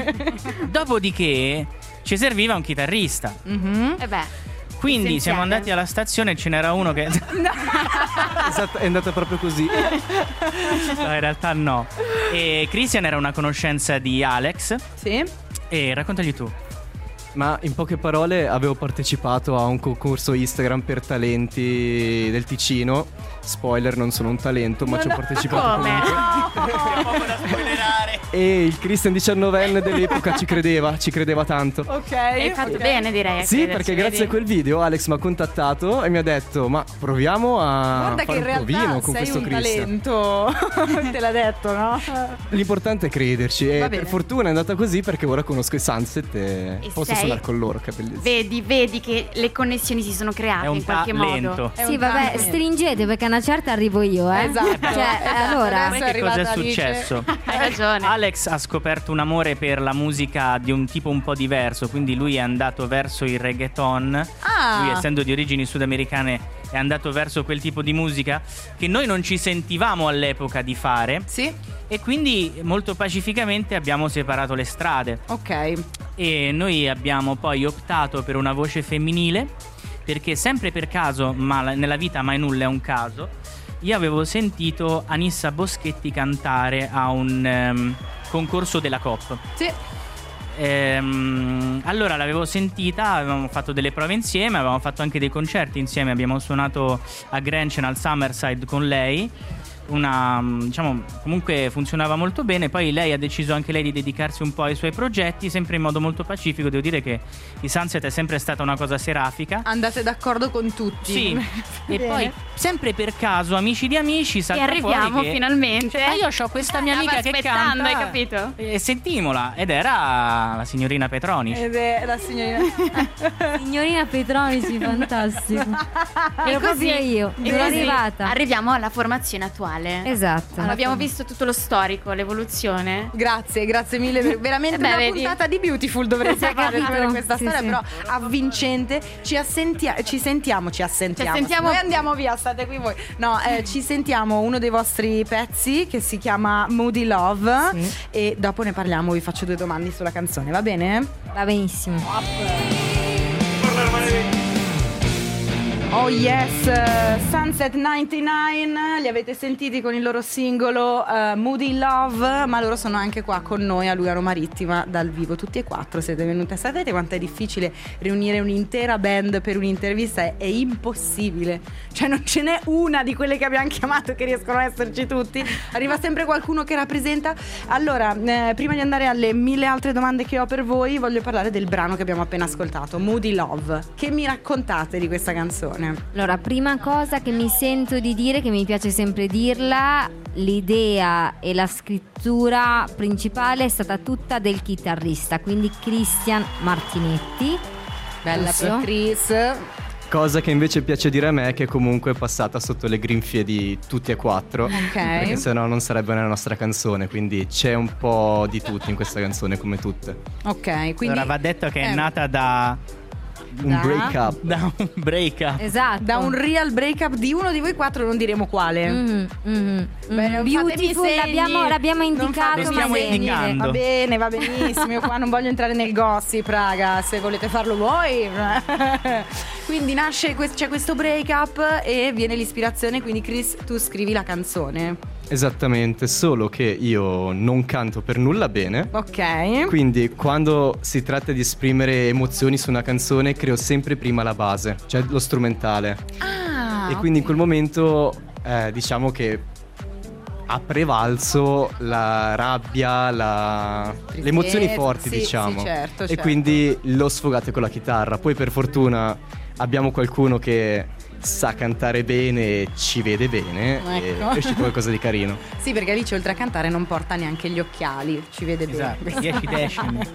Dopodiché ci serviva un chitarrista.
E beh,
Quindi siamo andati alla stazione e ce n'era uno che...
Esatto, è andata proprio così.
No, in realtà no. E Christian era una conoscenza di Alex.
Sì.
E raccontagli tu.
Ma in poche parole avevo partecipato a un concorso Instagram per talenti del Ticino. Spoiler, non sono un talento, ma ci ho partecipato comunque.
C'è poco da spoilerare.
E il Christian 19enne dell'epoca ci credeva tanto.
Ok.
hai fatto bene, direi. a
Sì,
crederci,
perché grazie a
vedi?
quel video Alex mi ha contattato e mi ha detto ma proviamo a
Guarda che
fare
in
un provino
realtà
con
sei
questo
un
Christian.
talento. Te l'ha detto, no?
L'importante è crederci e
Va
per
bene.
fortuna è andata così perché ora conosco i Sunset e posso
sei-
suonare con loro, che bellissimo.
Vedi che le connessioni si sono create
È un
in qualche
talento.
modo.
È
Sì,
un
vabbè,
talento.
stringete perché a una certa arrivo io,
Esatto.
Cioè,
Esatto.
allora...
Adesso
Sai che cosa è
arrivata Alice.
successo?
Hai ragione.
Alex ha scoperto un amore per la musica di un tipo un po' diverso, quindi lui è andato verso il reggaeton.
Ah.
Lui, essendo di origini sudamericane, è andato verso quel tipo di musica che noi non ci sentivamo all'epoca di fare.
Sì.
E quindi molto pacificamente abbiamo separato le strade.
Ok.
E noi abbiamo poi optato per una voce femminile, perché sempre per caso, ma nella vita mai nulla è un caso, io avevo sentito Anissa Boschetti cantare a un concorso della Coop.
Sì.
Allora l'avevo sentita, avevamo fatto delle prove insieme, avevamo fatto anche dei concerti insieme, abbiamo suonato a Grenchen al Summerside con lei. Diciamo, comunque funzionava molto bene. Poi lei ha deciso anche lei di dedicarsi un po' ai suoi progetti, sempre in modo molto pacifico. Devo dire che i Sunset è sempre stata una cosa serafica.
Andate d'accordo con tutti.
Sì. E
Bene.
poi sempre per caso, amici di amici,
E
salta
arriviamo
fuori che
finalmente.
io ho questa mia
Stava
amica che
aspettando,
canta,
hai capito?
e sentimola. Ed era la signorina Petronic.
Ed è la signorina.
Signorina Petronici, fantastico. Ero proprio io,
e
sono
così
arrivata.
arriviamo alla formazione attuale.
Esatto.
Abbiamo visto tutto lo storico, l'evoluzione.
Grazie mille. Veramente
Beh,
una
vedi.
puntata di Beautiful dovreste fare
capito?
per questa
Sì,
storia,
sì.
però avvincente. Ci sentiamo. Noi andiamo via, state qui voi. No, ci sentiamo uno dei vostri pezzi che si chiama Moody Love.
Sì.
E dopo ne parliamo, vi faccio 2 domande sulla canzone, va bene?
Va benissimo.
Oh yes, Sunset 99, li avete sentiti con il loro singolo Moody Love, ma loro sono anche qua con noi a Lugano Marittima dal vivo, tutti e 4 siete venute. Sapete quanto è difficile riunire un'intera band per un'intervista? È impossibile, cioè non ce n'è una di quelle che abbiamo chiamato che riescono a esserci tutti, arriva sempre qualcuno che rappresenta. Allora, prima di andare alle 1000 altre domande che ho per voi, voglio parlare del brano che abbiamo appena ascoltato, Moody Love. Che mi raccontate di questa canzone?
Allora, prima cosa che mi sento di dire, che mi piace sempre dirla, l'idea e la scrittura principale è stata tutta del chitarrista, quindi Christian Martinetti.
Bella
Giusto?
per Chris.
Cosa che invece piace dire a me è che comunque è passata sotto le grinfie di tutti e 4. Perché sennò non sarebbe nella nostra canzone. Quindi c'è un po' di tutto in questa canzone, come tutte.
Ok, quindi
Allora va detto che è nata da
Un break-up.
un break-up.
Esatto.
da un real breakup di uno di voi 4, non diremo quale.
Bene,
non
Beautiful
fatemi segni.
l'abbiamo
Non
indicato,
Lo
fatemi
stiamo
ma
segni.
indicando.
Va bene, va benissimo. Io qua non voglio entrare nel gossip, raga. Se volete farlo voi. Quindi c'è questo breakup e viene l'ispirazione. Quindi Chris, tu scrivi la canzone.
Esattamente, solo che io non canto per nulla bene.
Ok.
Quindi quando si tratta di esprimere emozioni su una canzone creo sempre prima la base, cioè lo strumentale. E quindi in quel momento diciamo che ha prevalso la rabbia, le emozioni forti,
sì,
diciamo.
sì, certo.
E quindi lo sfogate con la chitarra. Poi per fortuna abbiamo qualcuno che sa cantare bene e ci vede bene,
ecco.
E esce qualcosa di carino.
Sì, perché Alice oltre a cantare non porta neanche gli occhiali, ci vede
Esatto,
bene.
10 decimi.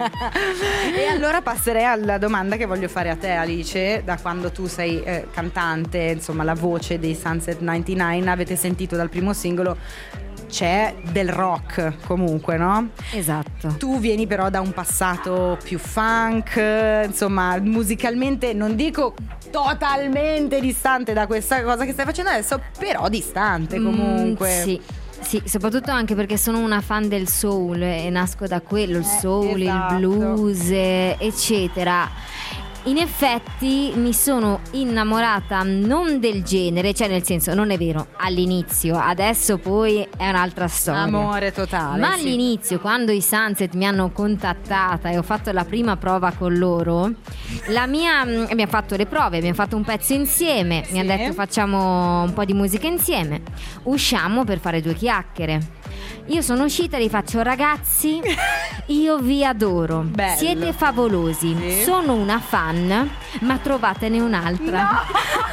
E allora passerei alla domanda che voglio fare a te, Alice. Da quando tu sei cantante, insomma la voce dei Sunset 99, avete sentito dal primo singolo c'è del rock comunque, no?
Esatto.
Tu vieni però da un passato più funk, insomma musicalmente non dico totalmente distante da questa cosa che stai facendo adesso, però distante comunque.
Sì, soprattutto anche perché sono una fan del soul e nasco da quello, il soul,
esatto.
il blues, eccetera. In effetti mi sono innamorata non del genere, cioè nel senso non è vero, all'inizio, adesso poi è un'altra storia.
Amore totale.
Ma
sì.
all'inizio, quando i Sunset mi hanno contattata e ho fatto la prima prova con loro, abbiamo fatto le prove, abbiamo fatto un pezzo insieme, mi hanno detto facciamo un po' di musica insieme, usciamo per fare 2 chiacchiere. Io sono uscita e gli faccio: ragazzi, io vi adoro,
Bello.
siete favolosi,
Sì.
sono una fan, ma trovatene un'altra.
No!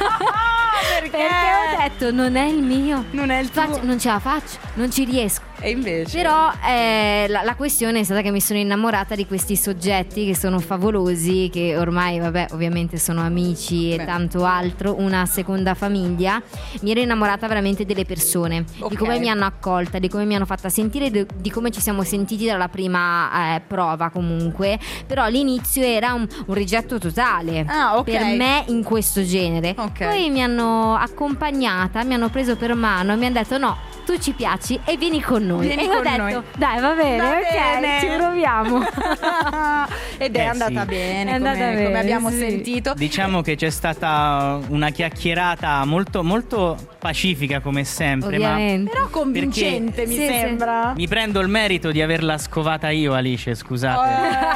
Perché
ho detto non è il mio,
non è il tuo.
non ce la faccio, non ci riesco.
E invece
Però la questione è stata che mi sono innamorata di questi soggetti che sono favolosi, che ormai ovviamente sono amici e tanto altro, una seconda famiglia. Mi ero innamorata veramente delle persone, di come mi hanno accolta, di come mi hanno fatta sentire, di come ci siamo sentiti dalla prima prova comunque. Però all'inizio era un rigetto totale per me in questo genere. Poi mi hanno accompagnata, mi hanno preso per mano e mi hanno detto: no, tu ci piaci e vieni con noi.
Vieni
e
con
ho detto
noi.
dai, va bene,
Va
ok,
bene.
ci proviamo.
Ed è andata bene,
È andata bene,
come abbiamo
sì.
sentito.
Diciamo che c'è stata una chiacchierata molto, molto pacifica come sempre,
Ovviamente.
Però convincente, mi
Sì,
sembra.
mi prendo il merito di averla scovata io, Alice, scusate.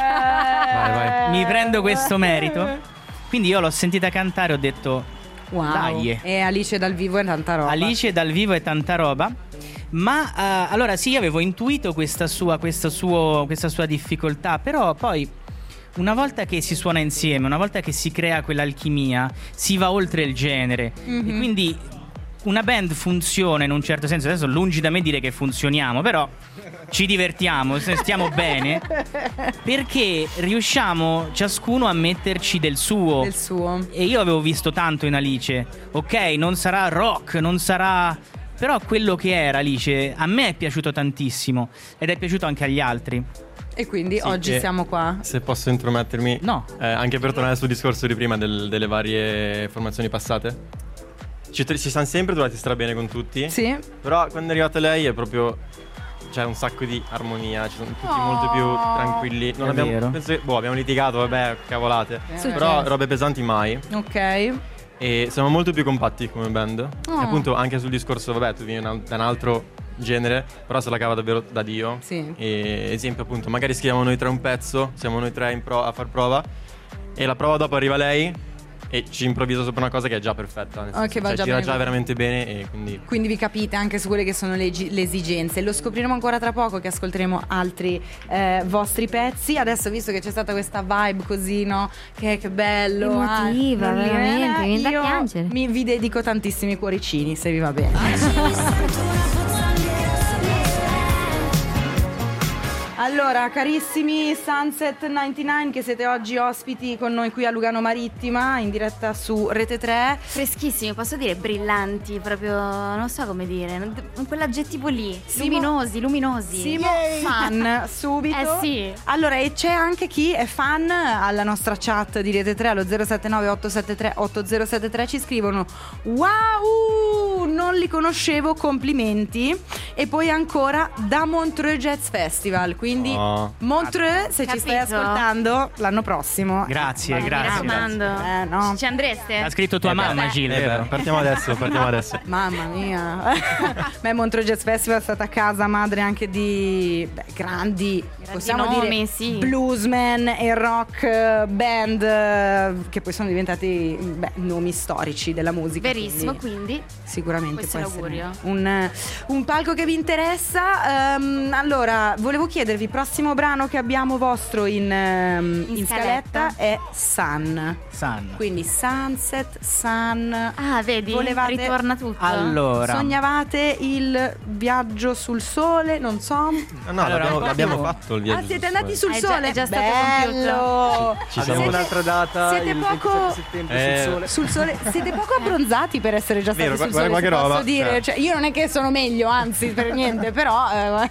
Vai.
Mi prendo questo merito. Quindi io l'ho sentita cantare e ho detto:
Wow.
dai.
E Alice dal vivo è tanta roba.
Alice dal vivo è tanta roba. Ma allora sì, avevo intuito questa sua difficoltà, però poi una volta che si suona insieme, una volta che si crea quell'alchimia, si va oltre il genere. E quindi una band funziona in un certo senso. Adesso lungi da me dire che funzioniamo, però ci divertiamo, stiamo bene, perché riusciamo ciascuno a metterci del suo. E io avevo visto tanto in Alice. Ok, non sarà rock, non sarà... però quello che era Alice a me è piaciuto tantissimo ed è piaciuto anche agli altri.
E quindi oggi siamo qua.
Se posso intromettermi,
no.
Anche per tornare sul discorso di prima delle varie formazioni passate, ci stanno sempre trovati strabene con tutti.
Sì.
Però quando è arrivata lei è proprio... c'è un sacco di armonia, ci sono tutti molto più tranquilli. Non
È
abbiamo,
vero.
penso che, abbiamo litigato, vabbè, cavolate.
Successo.
Però robe pesanti mai.
Ok.
E siamo molto più compatti come band. E appunto anche sul discorso, vabbè, tu vieni da un altro genere, però se la cava davvero da Dio.
Sì.
E esempio appunto, magari scriviamo noi tre un pezzo, siamo noi tre a far prova, e la prova dopo arriva lei e ci improvvisa sopra una cosa che è già perfetta, nel senso,
che va già
gira
bene.
già veramente bene, e quindi
vi capite anche su quelle che sono le esigenze. Lo scopriremo ancora tra poco, che ascolteremo altri vostri pezzi. Adesso, visto che c'è stata questa vibe così, no? Che bello,
Emotiva, veramente, mi viene da
io
piangere.
vi dedico tantissimi cuoricini, se vi va bene. Allora, carissimi Sunset 99, che siete oggi ospiti con noi qui a Lugano Marittima, in diretta su Rete 3.
Freschissimi, posso dire brillanti, proprio non so come dire, quell'aggettivo lì, luminosi.
Simo fan subito.
Sì.
Allora, e c'è anche chi è fan alla nostra chat di Rete 3 allo 079 873 8073, ci scrivono: wow, non li conoscevo, complimenti. E poi ancora da Montreux Jazz Festival, quindi Quindi Montreux, se ci stai
Capito?
ascoltando l'anno prossimo.
Grazie,
Mi
grazie.
raccomando.
No.
Ci andreste?
Ha scritto tua mamma, Gil, vero?
Partiamo adesso.
Mamma mia. Beh, Montreux Jazz Festival è stata casa madre anche di grandi, possiamo
nomi,
dire,
sì.
bluesman e rock band che poi sono diventati nomi storici della musica.
Verissimo, quindi
sicuramente
questo
può
è
essere
l'augurio.
un palco che vi interessa. Allora, volevo chiedervi, prossimo brano che abbiamo vostro in scaletta è Sun. Quindi Sunset, Sun.
Ah, vedi? Ritorna tutto.
Allora,
Sognavate il viaggio sul sole? Non so.
No,
Allora,
l'abbiamo fatto il viaggio.
Siete andati sul
È già-
sole?
è già stato
Bello.
Ci
Abbiamo
siamo.
un'altra data,
siete
il
poco-
27 settembre sul sole.
Sul sole siete poco abbronzati per essere già stati
Vero,
sul
guarda
sole, se
che roba,
posso dire. Cioè, io non è che sono meglio, anzi, per niente, però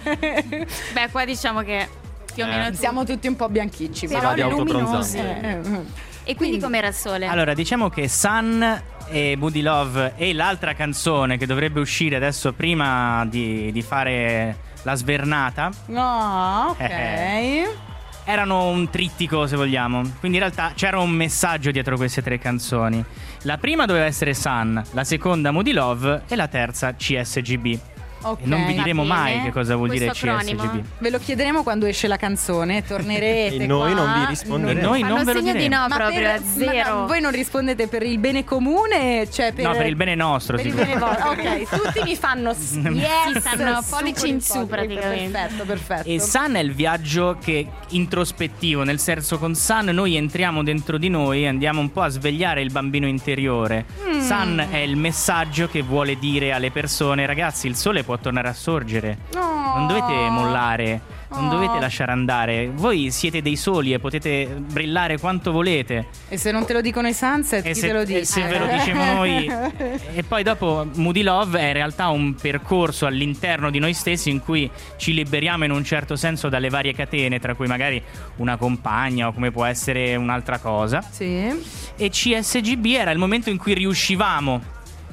Beh, qua diciamo che più o meno tutti.
siamo tutti un po' bianchicci.
Però
di
luminosi.
autobronzare.
E quindi com'era il sole?
allora, diciamo che Sun e Moody Love e l'altra canzone che dovrebbe uscire adesso prima di fare la svernata
No, ok.
erano un trittico, se vogliamo. Quindi in realtà c'era un messaggio dietro queste tre canzoni. La prima doveva essere Sun, la seconda Moody Love e la terza CSGB.
Ok.
E non vi diremo
Va
mai
bene.
che cosa vuol dire
Questo acronimo?
CSGB.
Ve lo chiederemo quando esce la canzone, tornerete
E noi
qua.
non vi risponderemo.
E noi
Fanno
non ve lo
segno di
diremo.
no
Ma
proprio, a
ma
zero.
voi non rispondete per il bene comune? Cioè
No, per il bene nostro,
per il
sicuramente.
bene vostro. Ok, tutti mi fanno
Sì,
yes,
stanno
super
pollici in su praticamente.
Perfetto.
E Sun è il viaggio che introspettivo, nel senso, con Sun noi entriamo dentro di noi e andiamo un po' a svegliare il bambino interiore. Sun è il messaggio che vuole dire alle persone: ragazzi, il sole può tornare a sorgere. Non dovete mollare, non dovete lasciare andare. Voi siete dei soli e potete brillare quanto volete.
E se non te lo dicono i Sunset,
E
chi te lo dice?
se ve lo diciamo noi. E poi dopo Moody Love è in realtà un percorso all'interno di noi stessi in cui ci liberiamo in un certo senso dalle varie catene, tra cui magari una compagna o come può essere un'altra cosa.
Sì.
E CSGB era il momento in cui riuscivamo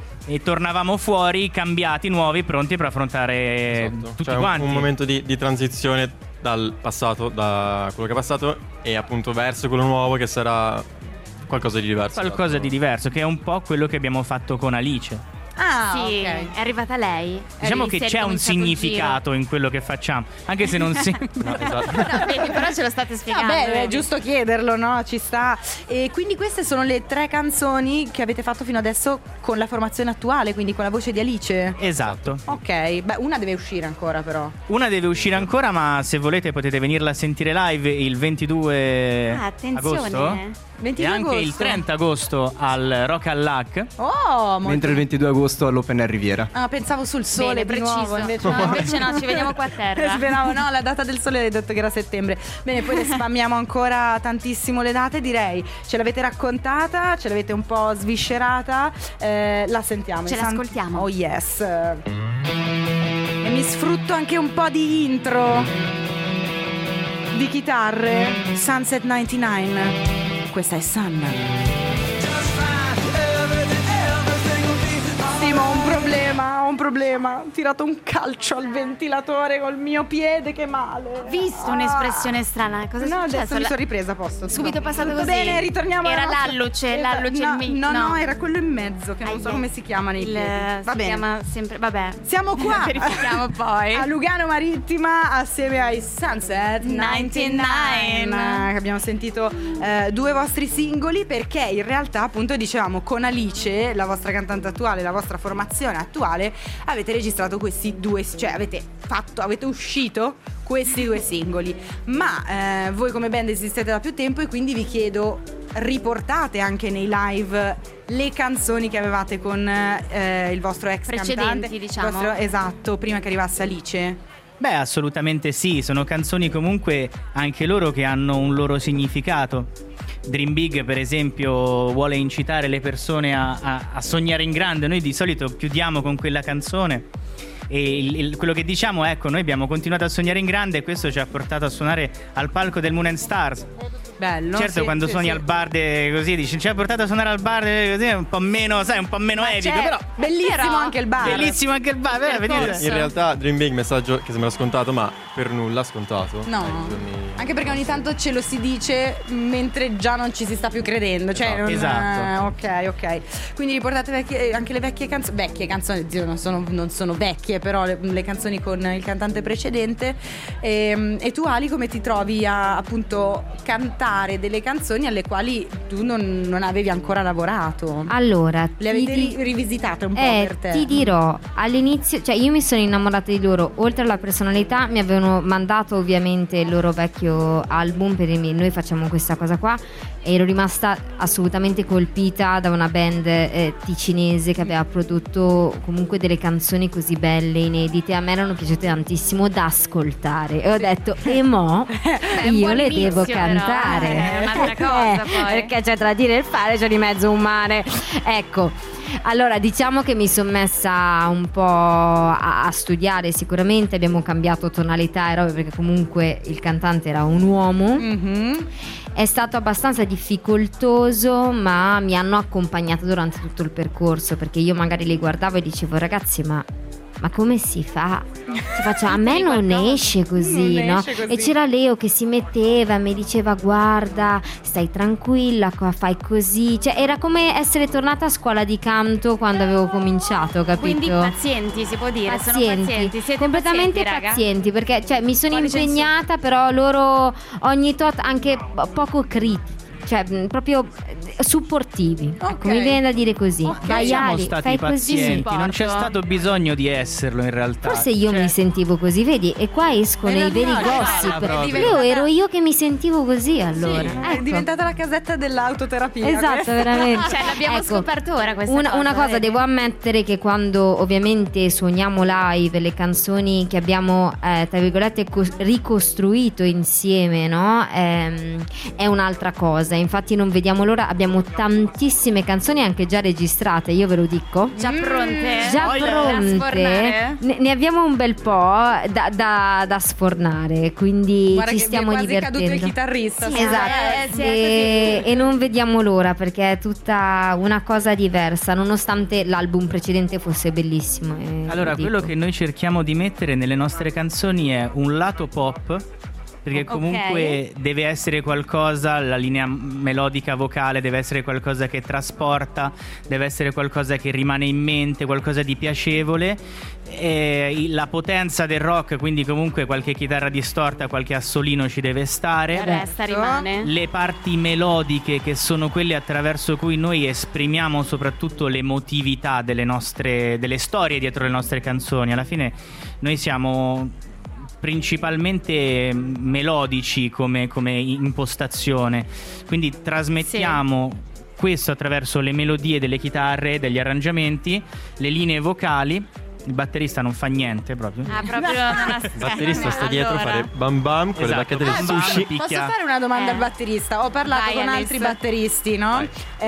e tornavamo fuori cambiati, nuovi, pronti per affrontare
Esatto.
tutti
Cioè
quanti.
un momento di transizione dal passato, da quello che è passato, e appunto verso quello nuovo che sarà qualcosa di diverso.
Qualcosa di diverso, che è un po' quello che abbiamo fatto con Alice.
Ah,
Sì,
ok.
è arrivata lei.
Diciamo
Lì
che
si è
c'è un
ricominciato il
significato in quello che facciamo, anche se non si...
No, esatto.
giro. No, vedi, però ce lo state spiegando.
Vabbè, è
vedi?
giusto chiederlo, no? Ci sta. E quindi queste sono le 3 canzoni che avete fatto fino adesso con la formazione attuale, quindi con la voce di Alice.
Esatto.
Ok, beh, una deve uscire ancora però.
Una deve uscire ancora, ma se volete potete venirla a sentire live il 22
Ah, attenzione.
agosto
22
e anche
agosto.
il 30 agosto al Rock al Lac.
Oh, molto...
Mentre il 22 agosto all'Open Air Riviera.
Ah, pensavo sul sole
Bene,
di
preciso.
nuovo, invece
No, invece no, ci vediamo qua a terra.
Speravo, no, la data del sole hai detto che era settembre. Bene, poi le spammiamo ancora tantissimo le date, direi. Ce l'avete raccontata, ce l'avete un po' sviscerata, la sentiamo.
Ce l'ascoltiamo.
Oh yes. E mi sfrutto anche un po' di intro di chitarre. Sunset 99. Questa è Sun. Sì, ma ho un problema. Ho tirato un calcio al ventilatore col mio piede, che male.
Visto un'espressione strana. Cosa è
No,
successo?
adesso mi sono ripresa a posto.
Subito passato
Tutto
così.
bene, ritorniamo
Era
alla nostra-
l'alluce,
Esatto.
l'alluce,
no,
il mi-
no,
no.
no, era quello in mezzo, che non so come si chiama nei piedi. Va
si
bene.
chiama sempre. Vabbè.
Siamo qua.
Verifichiamo poi.
A Lugano Marittima assieme ai Sunset 99. Abbiamo sentito 2 vostri singoli, perché in realtà, appunto, dicevamo, con Alice, la vostra cantante attuale, la vostra formazione attuale, avete registrato questi 2, cioè avete uscito questi 2 singoli. Ma voi come band esistete da più tempo, e quindi vi chiedo, riportate anche nei live le canzoni che avevate con il vostro ex
Precedenti,
cantante,
diciamo.
esatto, prima che arrivasse Alice?
Beh, assolutamente sì, sono canzoni comunque anche loro che hanno un loro significato. Dream Big, per esempio, vuole incitare le persone a sognare in grande. Noi di solito chiudiamo con quella canzone e quello che diciamo, ecco, noi abbiamo continuato a sognare in grande e questo ci ha portato a suonare al palco del Moon and Stars.
Bello.
Certo,
sì,
quando
sì,
suoni
sì.
al bar così dici ci ha portato a suonare al bar così è un po' meno, sai, un po' meno epico,
C'è,
però
bellissimo anche il bar.
bellissimo anche il bar, vedete?
In realtà Dream Big, messaggio che sembra scontato, ma per nulla scontato.
No, anche perché ogni tanto ce lo si dice mentre già non ci si sta più credendo. Cioè,
Esatto.
Ok. Quindi riportate anche le vecchie canzoni, zio, non sono vecchie, però le canzoni con il cantante precedente. E tu, Ali, come ti trovi a appunto cantare delle canzoni alle quali tu non avevi ancora lavorato?
Allora,
Le avete rivisitate un po' per te?
Ti dirò, all'inizio, cioè io mi sono innamorata di loro, oltre alla personalità mi avevano mandato ovviamente il loro vecchio album per dirmi noi facciamo questa cosa qua, e ero rimasta assolutamente colpita da una band ticinese che aveva prodotto comunque delle canzoni così belle, inedite. A me erano piaciute tantissimo da ascoltare e ho detto e mo io le devo cantare,
è un'altra cosa poi.
perché c'è tra dire e il fare, c'è di mezzo un mare. Ecco, allora diciamo che mi sono messa un po' a studiare. Sicuramente abbiamo cambiato tonalità e robe, perché comunque il cantante era un uomo. È stato abbastanza difficoltoso, ma mi hanno accompagnato durante tutto il percorso, perché io magari li guardavo e dicevo ragazzi ma come si fa? A me non esce così,
Non
no?
esce così.
E c'era Leo che si metteva e mi diceva guarda, stai tranquilla, qua fai così. Cioè era come essere tornata a scuola di canto quando avevo cominciato, capito?
Quindi pazienti, si può dire, sono pazienti. Siete
completamente
pazienti, raga?
pazienti, perché cioè, mi sono
Quale
impegnata, però loro ogni tot anche poco critici, cioè proprio supportivi.
Ok.
Ecco, mi viene da dire così. Vai,
Siamo
Ali,
stati
fai così.
pazienti, non c'è
supporto.
stato bisogno di esserlo in realtà.
Forse io mi sentivo così, vedi? E qua escono i veri gossip.
proprio.
Io ero io che mi sentivo così allora.
È
Ecco.
diventata la casetta dell'autoterapia.
Esatto, veramente.
Cioè l'abbiamo
Ecco,
scoperto ora questa
una cosa
vedi?
devo ammettere, che quando ovviamente suoniamo live le canzoni che abbiamo tra virgolette ricostruito insieme, no? È un'altra cosa. Infatti non vediamo l'ora, abbiamo tantissime canzoni anche già registrate, io ve lo dico.
Già pronte?
Già
Da
pronte,
sfornare?
ne abbiamo un bel po' da sfornare, quindi
Guarda
ci
che
stiamo
mi è quasi
divertendo.
caduto il chitarrista.
Sì, esatto. E non vediamo l'ora, perché è tutta una cosa diversa, nonostante l'album precedente fosse bellissimo.
Allora,
lo dico.
quello che noi cerchiamo di mettere nelle nostre canzoni è un lato pop, perché comunque deve essere qualcosa, la linea melodica vocale deve essere qualcosa che trasporta, deve essere qualcosa che rimane in mente, qualcosa di piacevole. E la potenza del rock, quindi comunque qualche chitarra distorta, qualche assolino ci deve stare.
Resta, rimane.
Le parti melodiche, che sono quelle attraverso cui noi esprimiamo soprattutto l'emotività delle storie dietro le nostre canzoni. Alla fine noi siamo principalmente melodici come impostazione, quindi trasmettiamo questo attraverso le melodie delle chitarre, degli arrangiamenti, le linee vocali. Il batterista non fa niente proprio.
Ah, proprio non ha
Il batterista sta dietro a
Allora.
fare bam bam con le
Esatto,
bacchette del
bam bam,
sushi.
picchia.
Posso fare una domanda al batterista? Ho parlato
Vai,
con
Alice.
altri batteristi, no?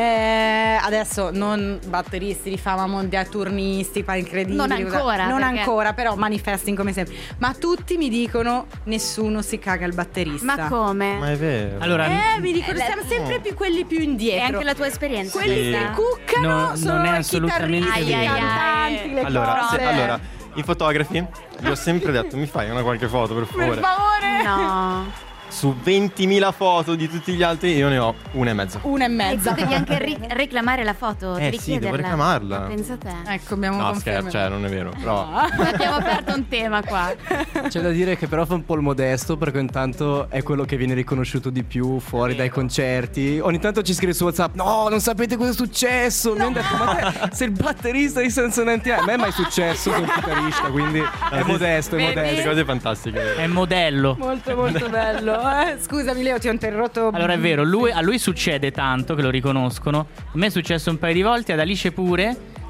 Adesso non batteristi di fama mondiale, turnisti, incredibili.
Non ancora,
Non
perché-
ancora, però manifesting come sempre. Ma tutti mi dicono nessuno si caga il batterista.
Ma come?
Ma è vero.
Allora,
Mi dicono siamo sempre più quelli più
È
indietro.
anche la tua esperienza
Quelli
Sì.
che cuccano
No,
sono
non è
i
assolutamente
chitarristi, i
vero.
cantanti, le cose.
Allora, i fotografi, gli ho sempre detto mi fai una qualche foto per favore.
Per favore.
No.
Su 20.000 foto di tutti gli altri io ne ho una e mezza.
Una e
E tu
mezza.
devi anche reclamare la foto, devi
sì, devo
chiederla.
reclamarla.
Pensa a te.
Ecco, abbiamo
No,
confermato.
scherzo, non è vero. Però
Noi abbiamo aperto un tema qua.
C'è da dire che però fa un po' il modesto, perché intanto è quello che viene riconosciuto di più fuori dai concerti. Ogni tanto ci scrive su WhatsApp: no, non sapete cosa è successo. Mi hanno detto: ma te sei il batterista di Senza Nanti. A me è mai successo, sono chitarrista, quindi è modesto, è
queste
modesto.
cose fantastiche.
è modello.
Molto molto bello. Scusami Leo, ti ho interrotto.
Allora è vero, a lui succede tanto che lo riconoscono. A me è successo un paio di volte, ad Alice pure.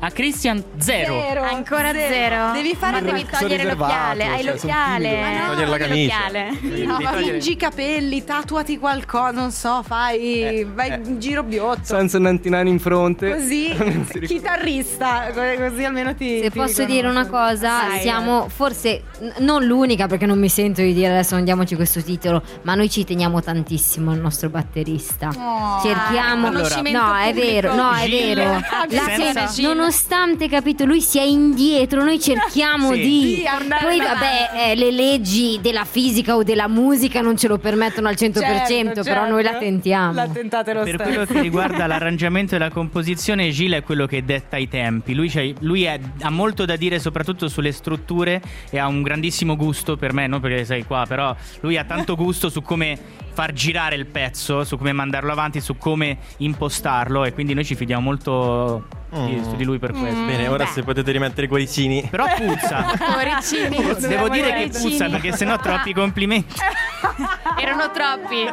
A Christian 0.
Ancora 0.
Devi fare
devi togliere l'occhiale. Hai l'occhiale.
Togliere la camicia.
No, fingi i capelli, tatuati qualcosa, non so, vai in giro biotto.
Sunset 99 in fronte.
Così, chitarrista, così almeno ti.
Se
ti
posso dire una cosa,
Sai.
siamo forse non l'unica, perché non mi sento di dire adesso non diamoci questo titolo, ma noi ci teniamo tantissimo al nostro batterista. Cerchiamo.
Conoscimento
No, è vero,
pubblico.
no, è vero. Nonostante, capito, lui sia indietro, noi cerchiamo di
andare
poi
avanti.
vabbè, le leggi della fisica o della musica non ce lo permettono al 100%, però noi la tentiamo.
La tentate lo
Per
stesso.
quello che riguarda l'arrangiamento e la composizione, Gilles è quello che detta i tempi. Lui ha molto da dire soprattutto sulle strutture e ha un grandissimo gusto, per me, non perché sei qua, però lui ha tanto gusto su come far girare il pezzo, su come mandarlo avanti, su come impostarlo, e quindi noi ci fidiamo molto su di lui per questo.
Bene, ora se potete rimettere i cuoricini.
Però puzza.
Cuoricini.
Devo dire che puzza, perché sennò troppi complimenti.
Erano troppi.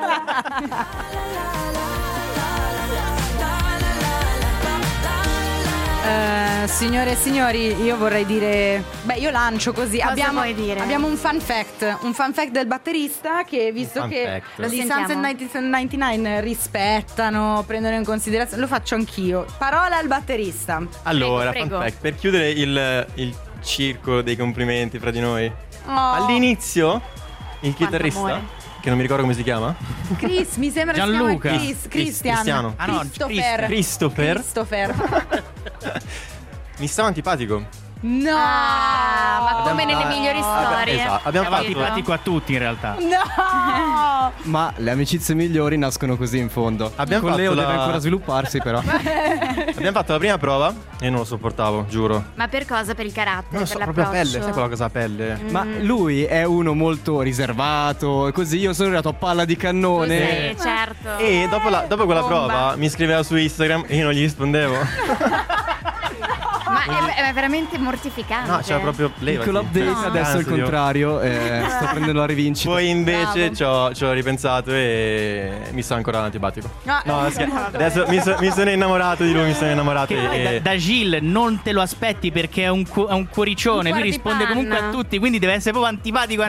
Signore e signori, io vorrei dire, io lancio così.
Cosa vuoi dire?
Abbiamo un fun fact del batterista, che visto
Un fun
che
fact.
Lo
di
sentiamo?
Sunset 99 rispettano, prendono in considerazione, lo faccio anch'io. Parola al batterista.
Allora,
Prego.
fun fact, per chiudere il circo dei complimenti fra di noi.
Oh.
All'inizio il chitarrista,
amore.
che non mi ricordo come si chiama,
Chris, mi sembra
Gianluca.
si chiama Christian.
Cristiano.
Ah, no,
Christopher mi stava antipatico.
No,
Ma come
Abbiamo-
nelle migliori storie.
Esatto, abbiamo
È
fatto
antipatico a tutti in realtà.
no.
Ma le amicizie migliori nascono così in fondo.
Abbiamo
Con Leo
fatto
deve
la-
ancora svilupparsi, però.
Abbiamo fatto la prima prova e non lo sopportavo, giuro.
Ma per cosa? Per il carattere,
Non lo
per
so, proprio a
l'approccio?
pelle, sai quella cosa a pelle?
Ma lui è uno molto riservato e così. Io sono arrivato a palla di cannone.
Sì, certo.
E dopo quella
Bomba.
prova mi scriveva su Instagram e io non gli rispondevo.
Ma è veramente mortificante.
No, c'era proprio levati.
Piccolo update, adesso è il contrario. Sto prendendo la rivincita.
Poi invece ci ho ripensato e mi sta ancora antipatico. No, adesso mi sono innamorato di lui, mi sono innamorato
Che poi
e...
da Gilles non te lo aspetti, perché è un cuoricione.
Un
Lui risponde
guardipanna.
comunque a tutti, quindi deve essere proprio antipatico.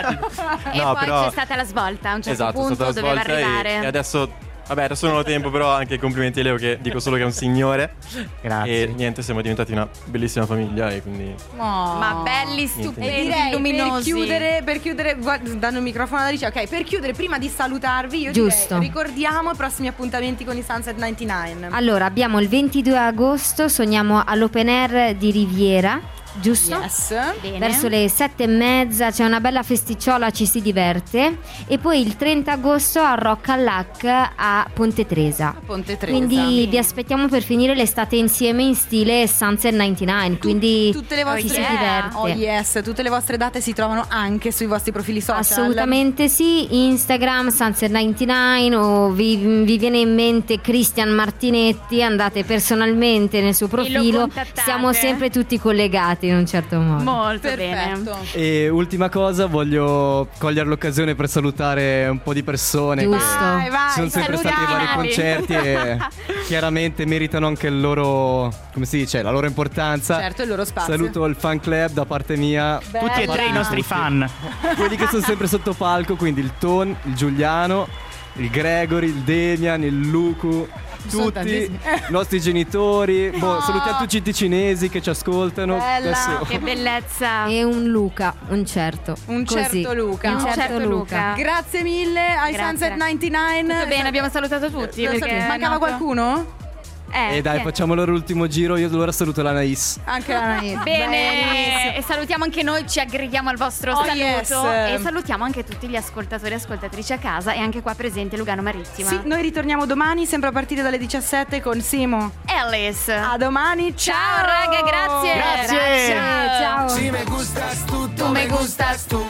E
No,
poi
però-
c'è stata la svolta. A un certo
Esatto, è
punto
stata la
doveva
svolta
arrivare.
e adesso... Vabbè, adesso non ho tempo, però anche complimenti a Leo, che dico solo che è un signore.
Grazie.
E niente, siamo diventati una bellissima famiglia e quindi...
Ma belli,
E
stupendi,
direi
luminosi.
per chiudere, guarda, danno il microfono alla Alicia. Ok, per chiudere, prima di salutarvi, io
Giusto.
direi ricordiamo i prossimi appuntamenti con i Sunset 99.
Allora, abbiamo il 22 agosto, sogniamo all'Open Air di Riviera, giusto?
Yes.
Bene.
Verso le 7:30 c'è una bella festicciola, ci si diverte. E poi il 30 agosto al Rock al Lac a Ponte Tresa.
Ponte Tresa.
Quindi vi aspettiamo per finire l'estate insieme in stile Sunset 99. Quindi
tutte le vostre
ci si diverte.
Oh yes, tutte le vostre date si trovano anche sui vostri profili social.
Assolutamente sì, Instagram Sunset 99, o vi viene in mente Christian Martinetti, andate personalmente nel suo
lo
profilo,
contattate.
siamo sempre tutti collegati in un certo modo.
Molto bene.
Perfetto.
E ultima cosa, voglio cogliere l'occasione per salutare un po' di persone
Giusto.
Vai, vai,
sono sempre stati ai vari
salutiamoli.
concerti e chiaramente meritano anche il loro, come si dice, la loro importanza.
Certo, il loro spazio.
Saluto il fan club da parte mia,
Tutti e tre i nostri fan.
quelli che sono sempre sotto palco, quindi il Ton, il Giuliano, il Gregory, il Demian, il Lucu,
Sono
tutti
tantissimi.
i nostri genitori. Salutiamo tutti i cinesi che ci ascoltano.
Bella.
Che bellezza.
E un Luca, un certo.
Un
Così.
certo Luca.
Un certo Luca.
Grazie mille ai
Grazie.
Sunset 99.
Tutto bene, abbiamo salutato tutti. Perché
Mancava qualcuno?
E dai,
sì.
facciamo allora l'ultimo giro. Io allora saluto l'Anais.
Anche la Nani.
Bene, e salutiamo anche noi, ci aggreghiamo al vostro
Oh,
saluto
yes.
e salutiamo anche tutti gli ascoltatori e ascoltatrici a casa e anche qua presente Lugano Marittima.
Sì, noi ritorniamo domani, sempre a partire dalle 17 con Simo.
Alice.
A domani, ciao!
Ciao raga, grazie.
Grazie.
Ciao.
Si me gustas tú,
Tu me gustas tú.